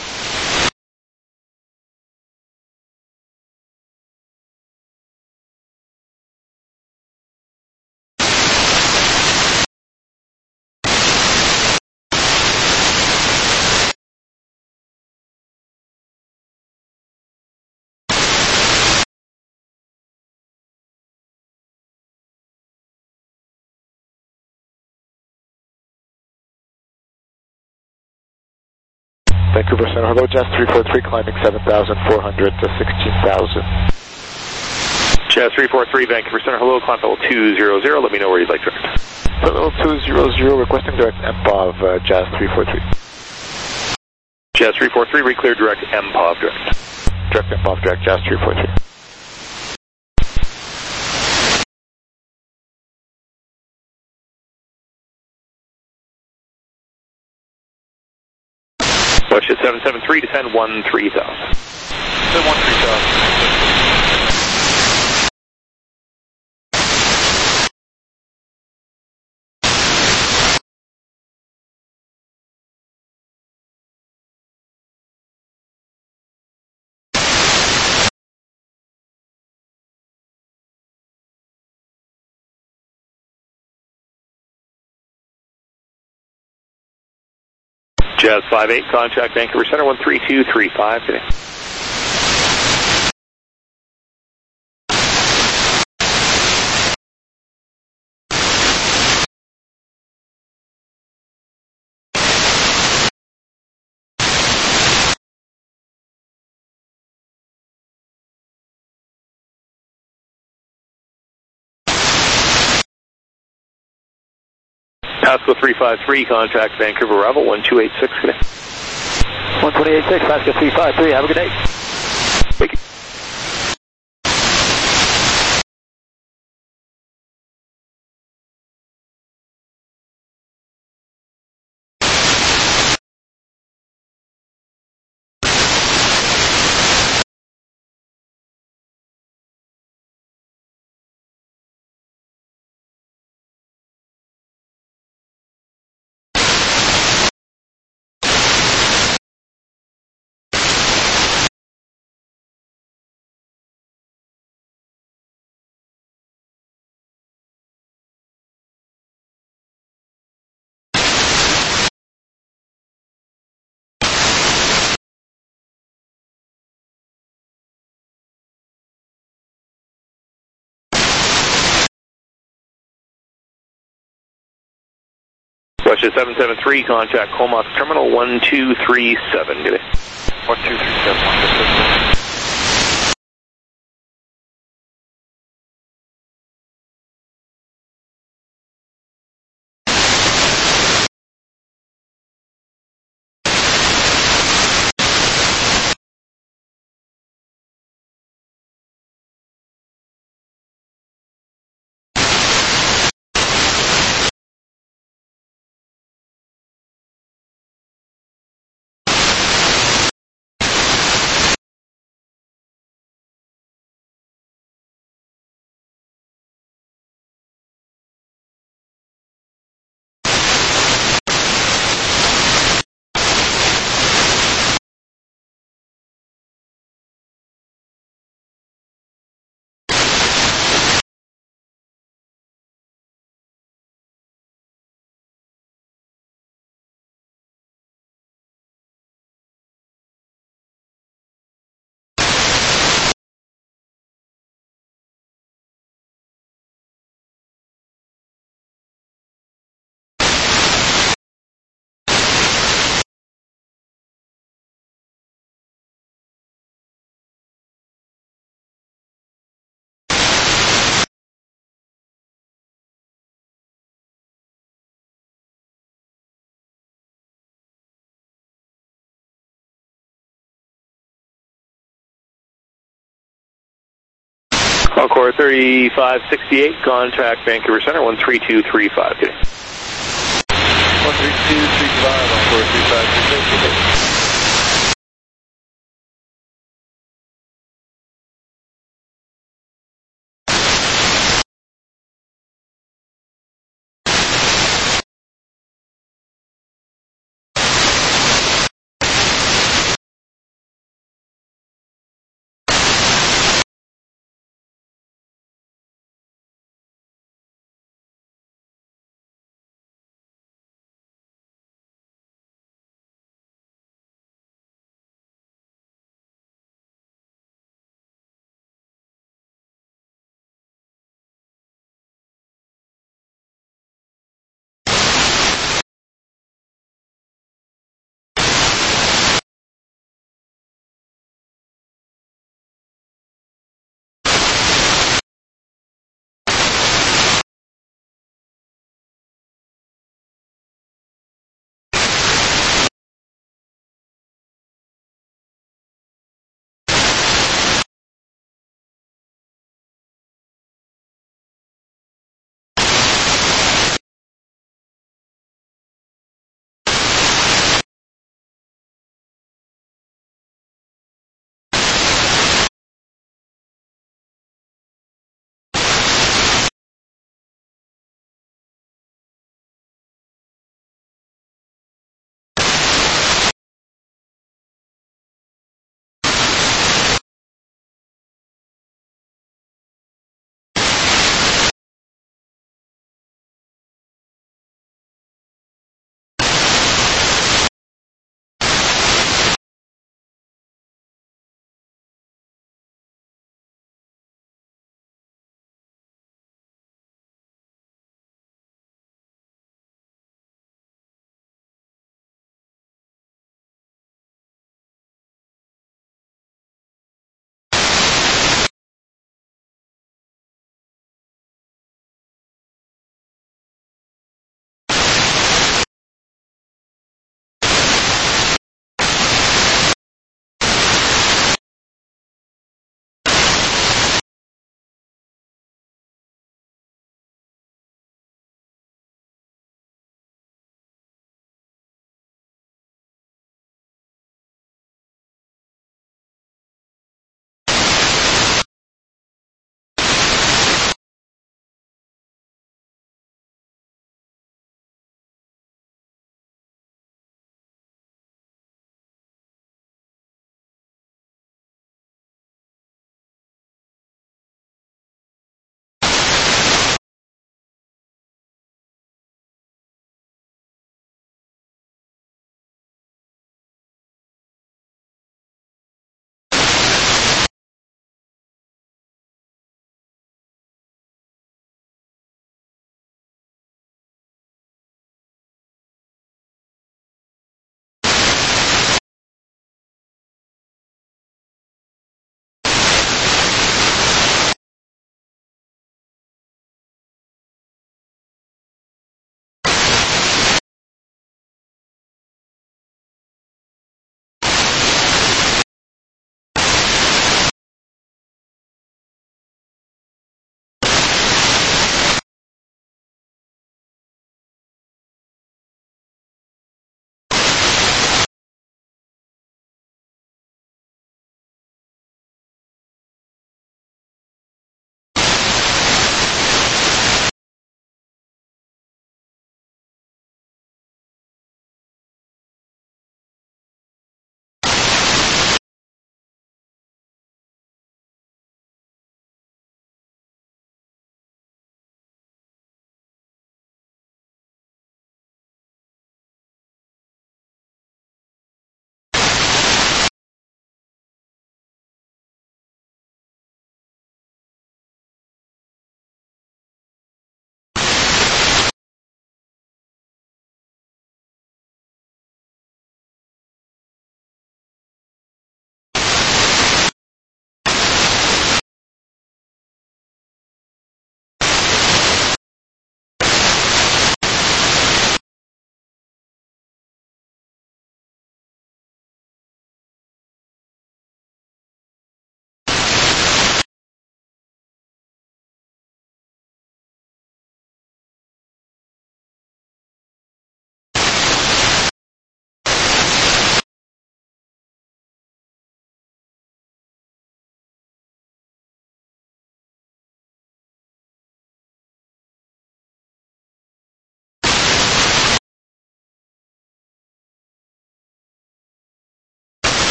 Vancouver Center, hello, Jazz three four three, climbing seven thousand four hundred to sixteen thousand. Jazz three four three, Vancouver Center, hello, climb level two zero zero, let me know where you'd like to direct. Level two zero zero, requesting direct M P O V, uh, Jazz three four three. Jazz three four three, reclear direct M P O V direct. Direct M P O V direct, Jazz three four three. Westjet seven seven three, descend one three thousand. Descend one three thousand. Jazz five eight, contact Vancouver Center one three two three five today. Pasco three five three, contact Vancouver Revel one two eight six today. one two eight six, Pasco three five three, have a good day. Thank you. Westjet seven seven three, contact Comox Terminal one two three seven. Good day. one two three seven. Encore thirty-five sixty-eight, contact Vancouver Center one three two three five. Good day. one three two three five, Encore three five six eight.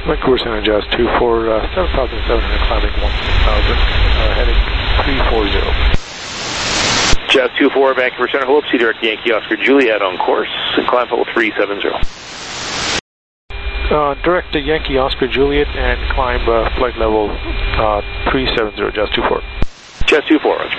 Vancouver Center, Jazz two four, uh, seven thousand seven hundred, climbing one six thousand, uh, heading three four zero. Jazz two four, Vancouver Center, hello, proceed direct Yankee Oscar Juliet on course, and climb level three seven zero. Uh, direct to Yankee Oscar Juliet and climb uh, flight level uh, three seven zero, Jazz two four. Jazz two four, roger.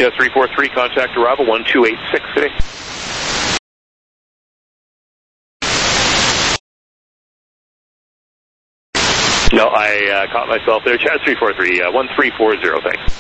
Jazz three four three, contact arrival one two eight six, good day. No, I uh, caught myself there. Jazz three four three, uh, one three four zero, thanks.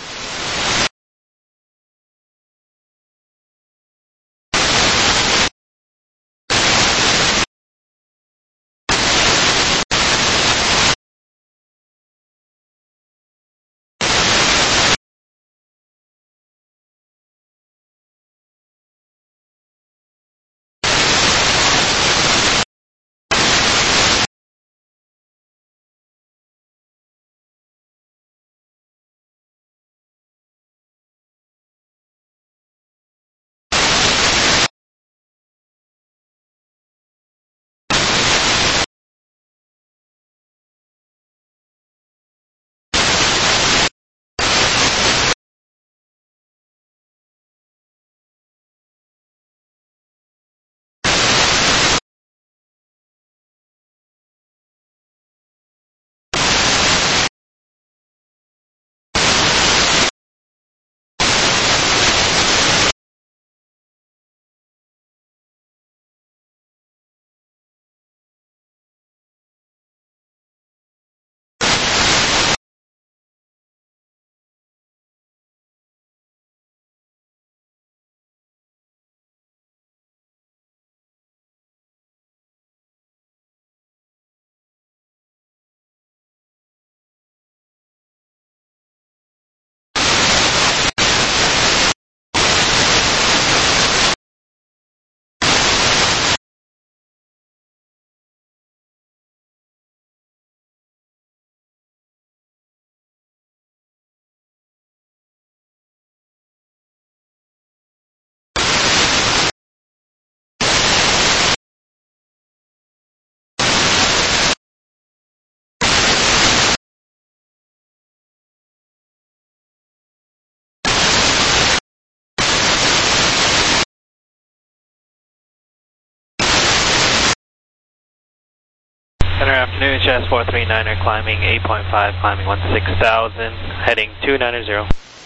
Center afternoon, Jazz four three niner, climbing eight point five, climbing one six thousand, heading two nine zero.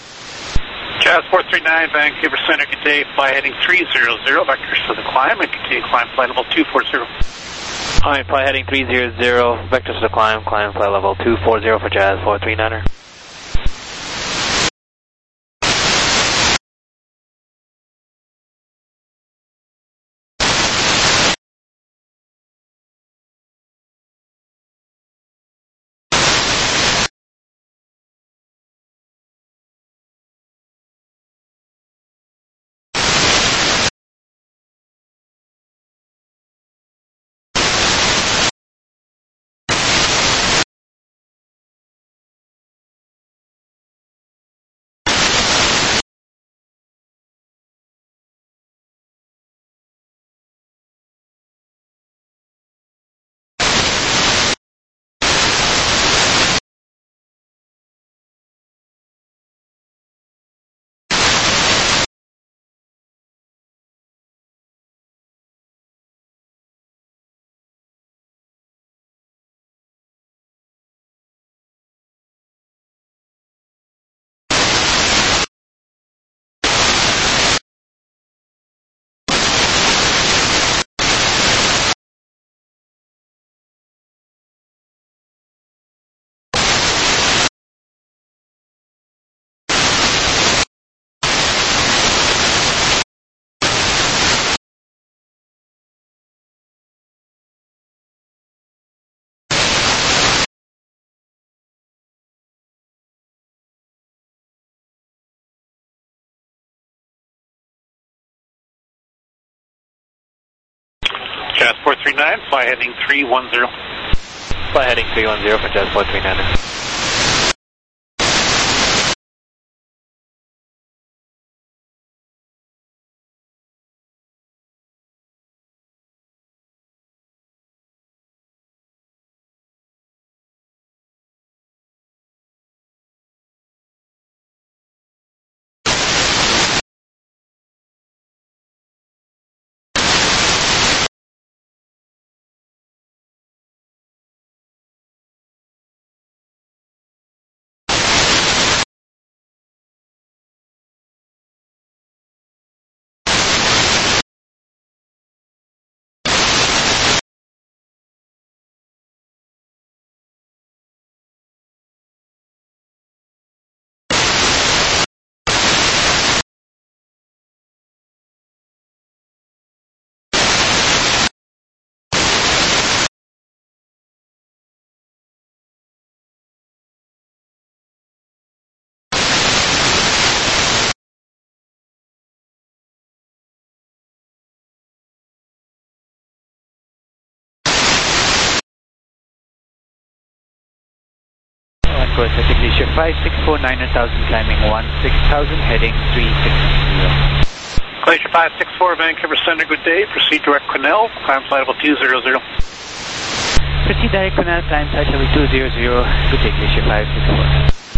Jazz four three nine, Vancouver Center, good day, fly heading three zero zero, vectors for the climb, and continue climb flight level two four zero. Alright, fly heading three zero zero, vectors for the climb, climb flight level two four zero for Jazz four three niner. Jazz four three nine, fly heading three one zero. Fly heading three one zero for Jazz four three niner. course at Glacier five six four nine thousand, climbing one six thousand, heading three six zero. Glacier five six four, Vancouver Center, good day. Proceed direct Quesnel, climb flight level two zero zero. Proceed direct Quesnel, climb flight level two zero zero, good day Glacier five six four.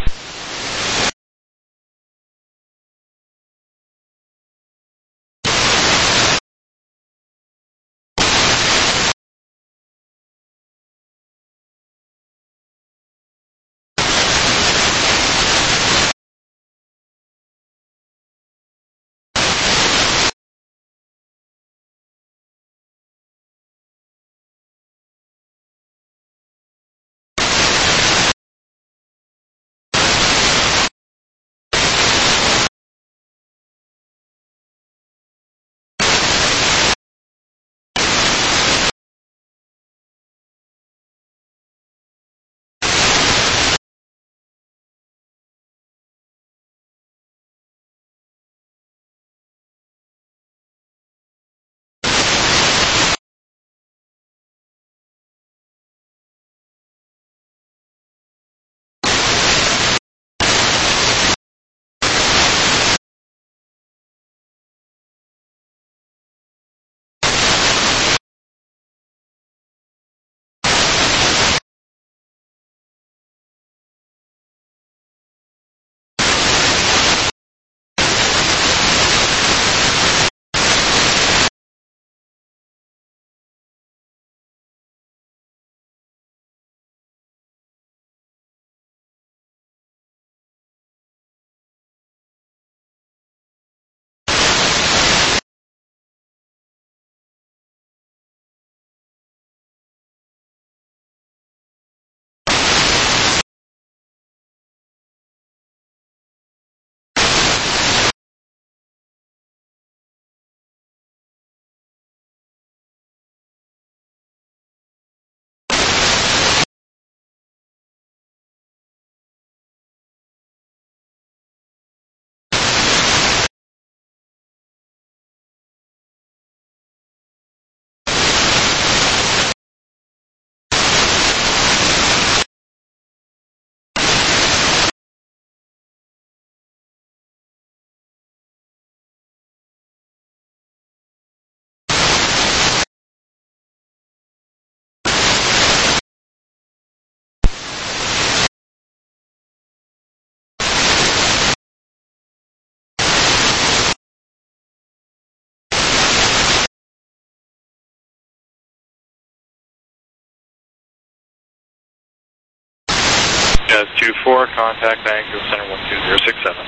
Jazz two four, contact Vancouver Center one two zero six seven.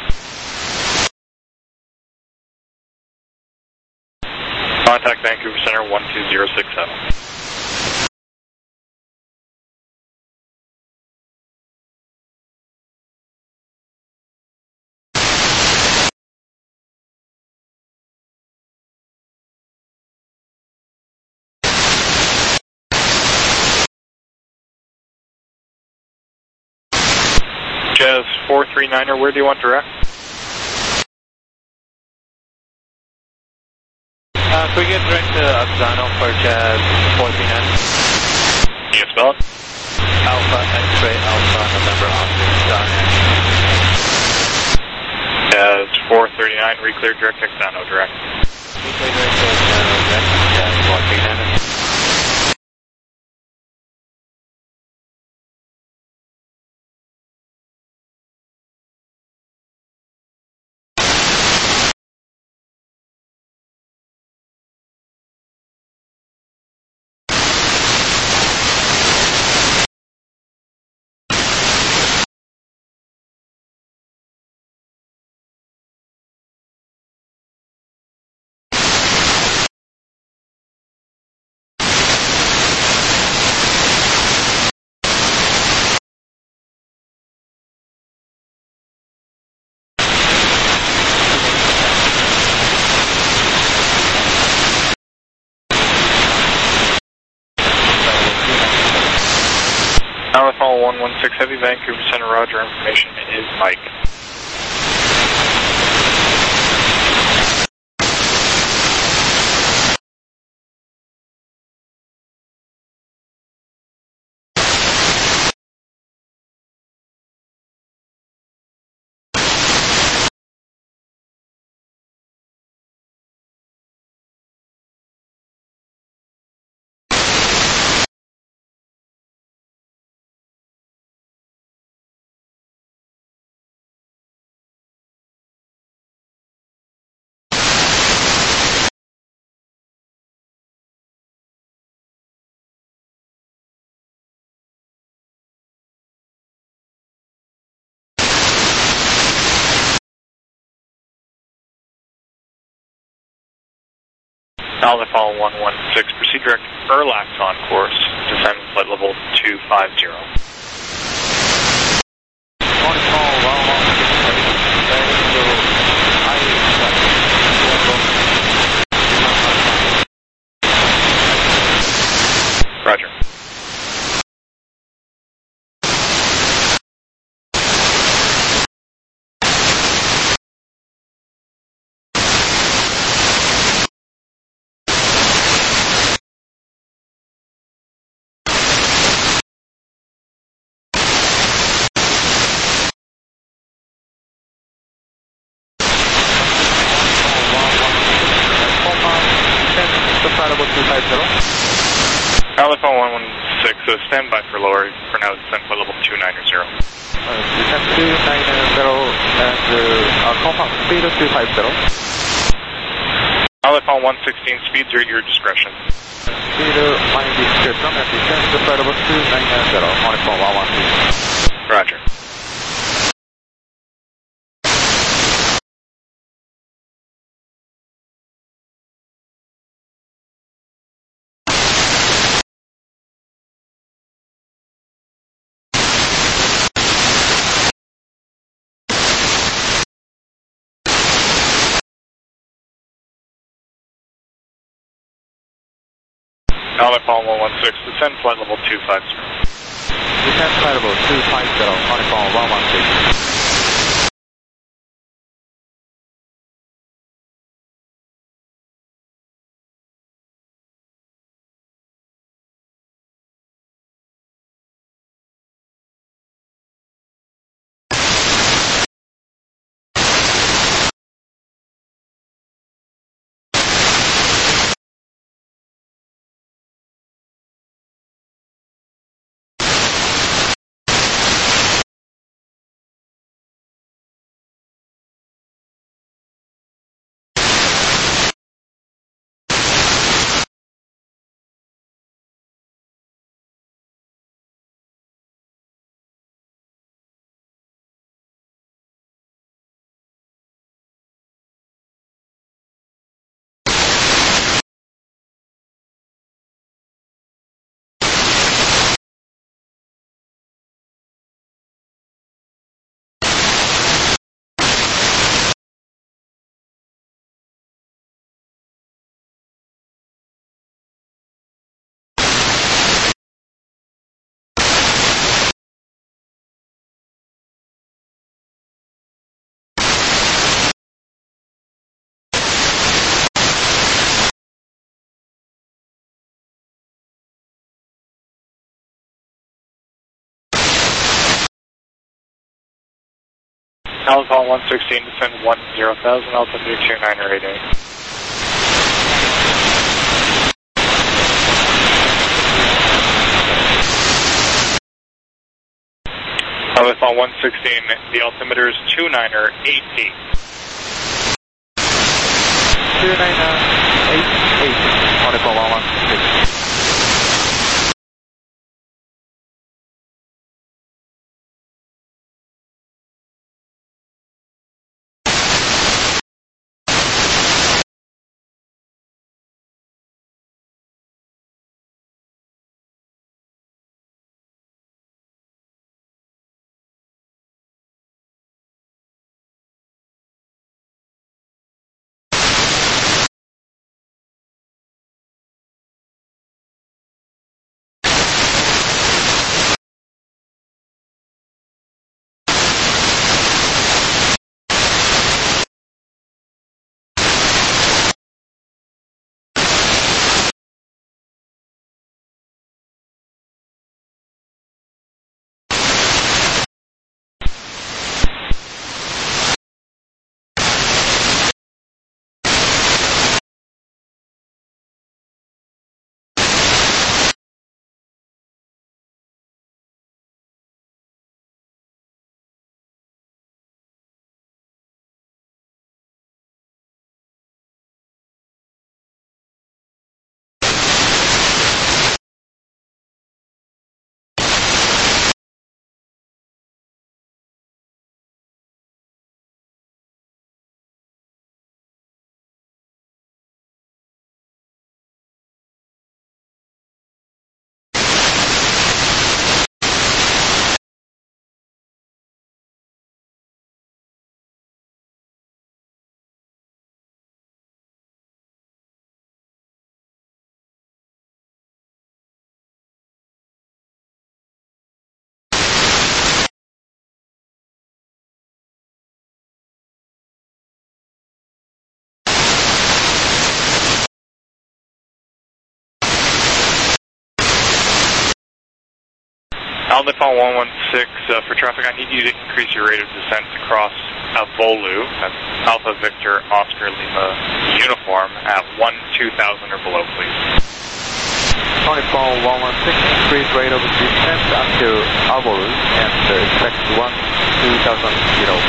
Contact Vancouver Center one two zero six seven. Jazz four three niner, where do you want direct? Uh, could we get direct to Oxano for Jazz four three nine? Can you spell it? Alpha X-ray Alpha November Oscar Oxano. Jazz four thirty-nine, reclear direct Oxano direct. Reclear direct to Oxano direct, Jazz four three niner. Marathon one one six Heavy, Vancouver Center, roger, information is Mike. Alpha one one six, proceed direct Erlax on course, descend flight level two five zero. Roger. Alpha one one six, so stand by for lower. For now, descend flight level two nine zero. Uh, descend two nine zero and uh, confirm speed two five zero. Alpha one sixteen, speeds are at your discretion. Speed uh, my discretion and descend flight level two nine zero. Alpha one one six. Roger. Alpha one one six, descend flight level two five zero. Descend flight level two five zero, Alpha one one six. Alpha one sixteen, descend one zero thousand, altitude two nine eight eight. Alpha one sixteen, the altimeter is two nine eight eight. two nine eight eight, Alpha one one six. Alpha one one six, uh, for traffic, I need you to increase your rate of descent across Avolu, that's Alpha Victor Oscar Lima uniform, at one two thousand or below, please. Alpha one one six, increase rate of descent until Avolu and uh, expect one two thousand below.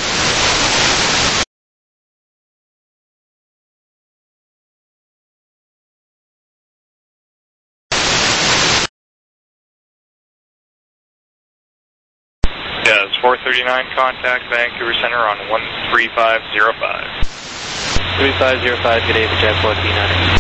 Yeah, it's four thirty-nine, contact Vancouver Center on one three five zero five. three five zero five, good day for Jet four three nine.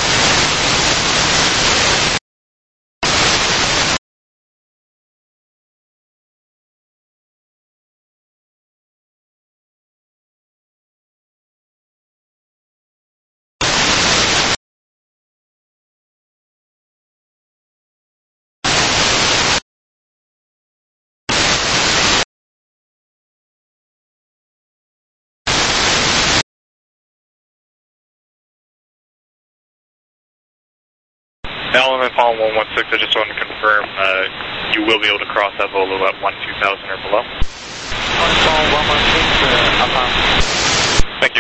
Element Paul one one six, I just want to confirm uh, you will be able to cross Avolu at one two thousand or below. Paul one one six, uh, upon. Thank you.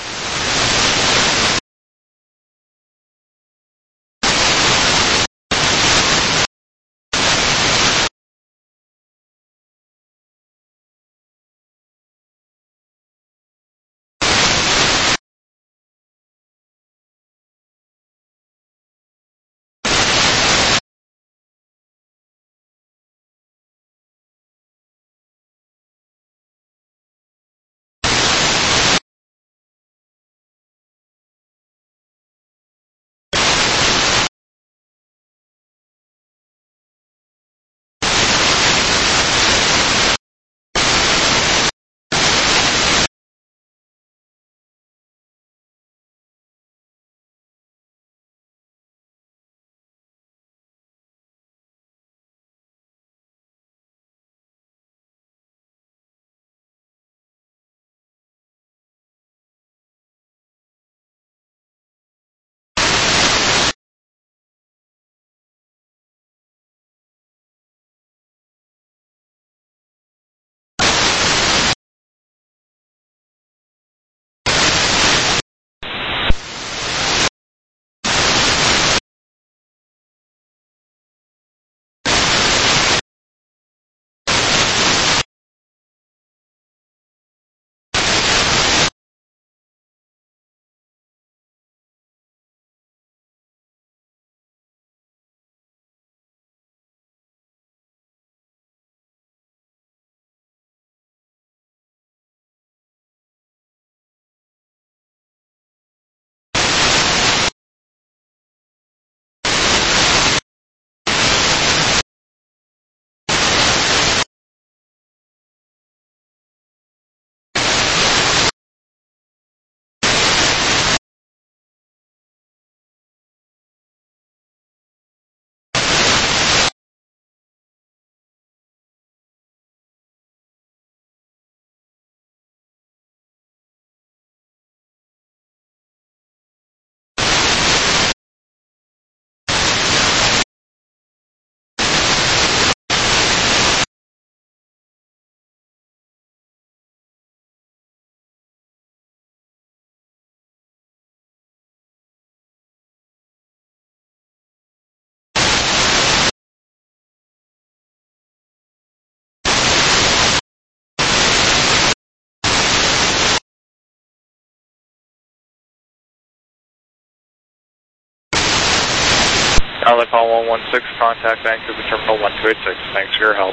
Alpha one one six, contact Vancouver Terminal one two eight six. Thanks for your help.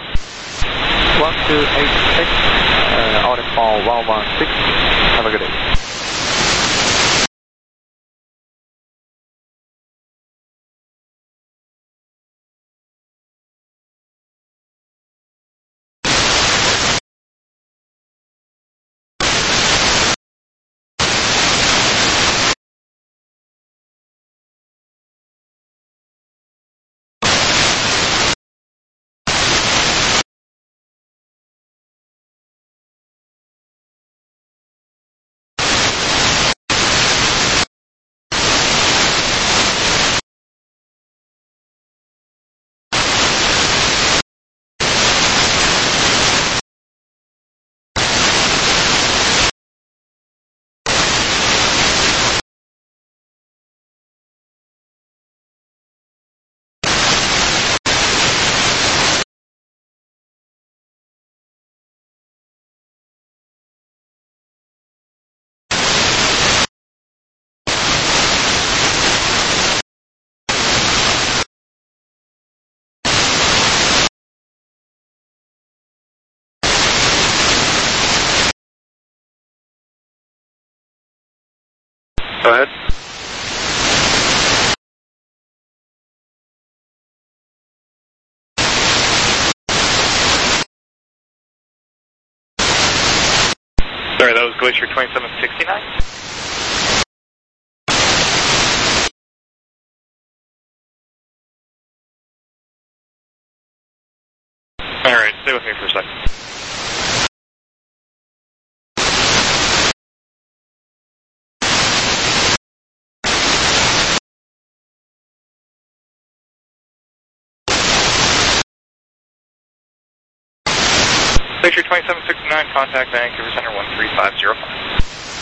one two eight six, uh, Alpha one one six, have a good day. Sorry, that was Glacier twenty-seven sixty-nine? Alright, stay with me for a second. Glacier twenty-seven sixty-nine, contact Vancouver Center one three five zero five.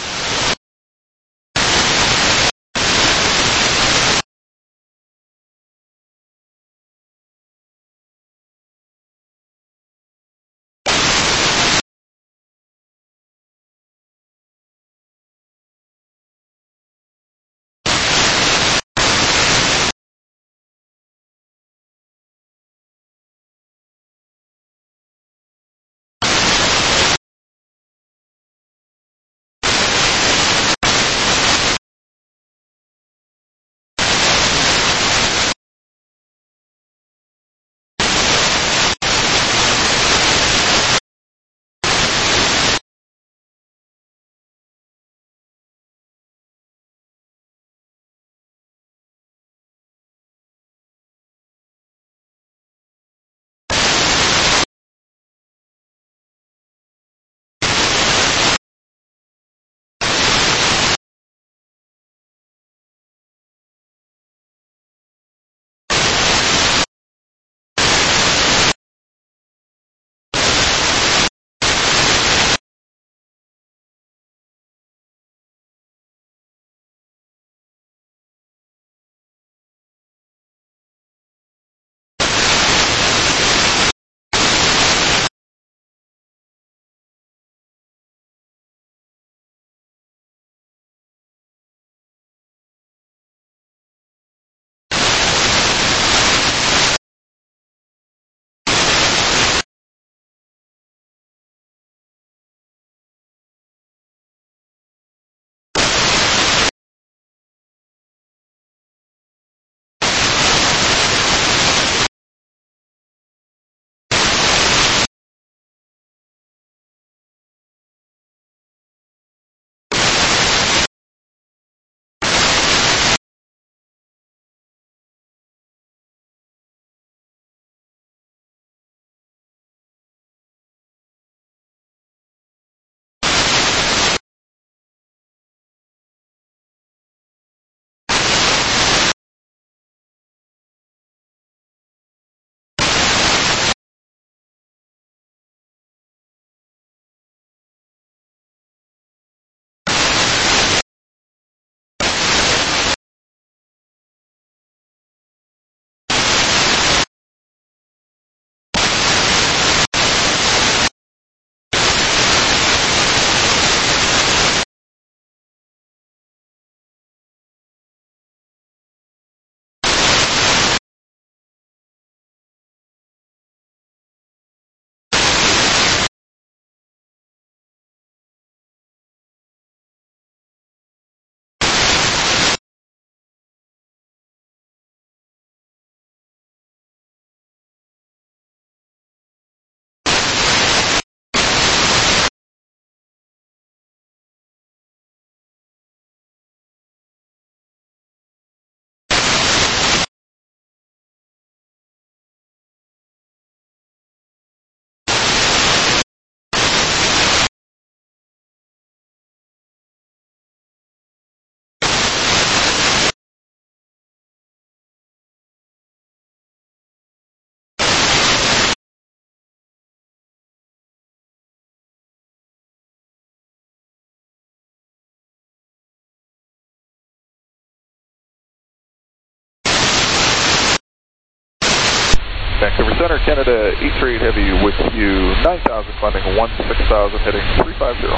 Vancouver Center, Canada eight three eight Heavy with you, nine thousand, climbing one six thousand, heading three five zero.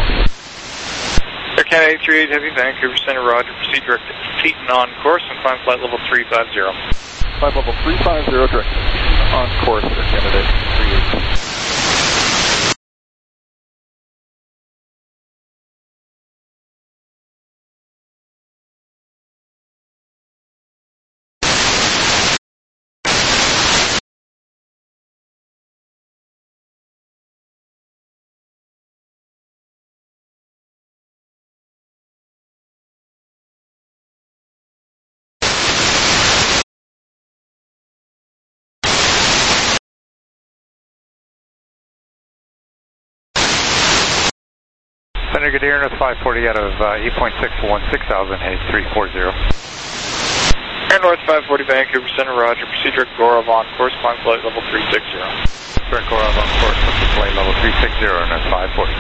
Air Canada eight three eight Heavy, Vancouver Center, roger, proceed direct to Seaton on course and climb flight level three five zero. Flight level three five zero, direct to Seaton on course, Air Canada eight three eight. Center, good ear, that's five forty out of uh, eight point six for one six thousand, heading three four zero. Air North five forty, Vancouver Center, roger. Proceed direct Gorov on course, climb flight level three six zero. Direct Gorov on course, flight level three six zero, and that's five forty.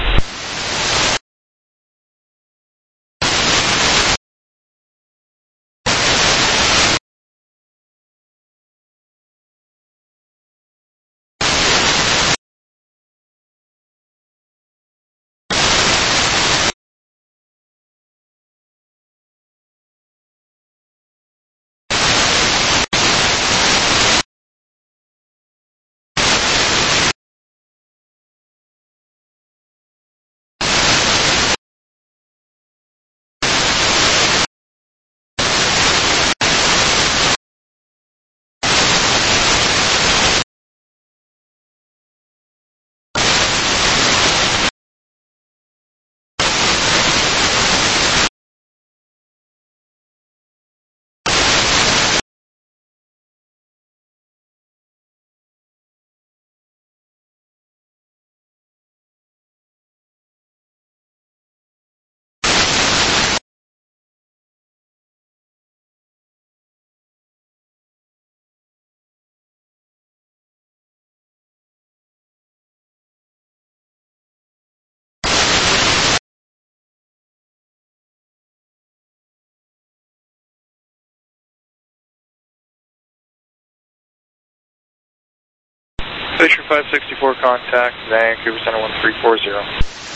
Fisher five sixty-four, contact Vancouver Center one three four zero.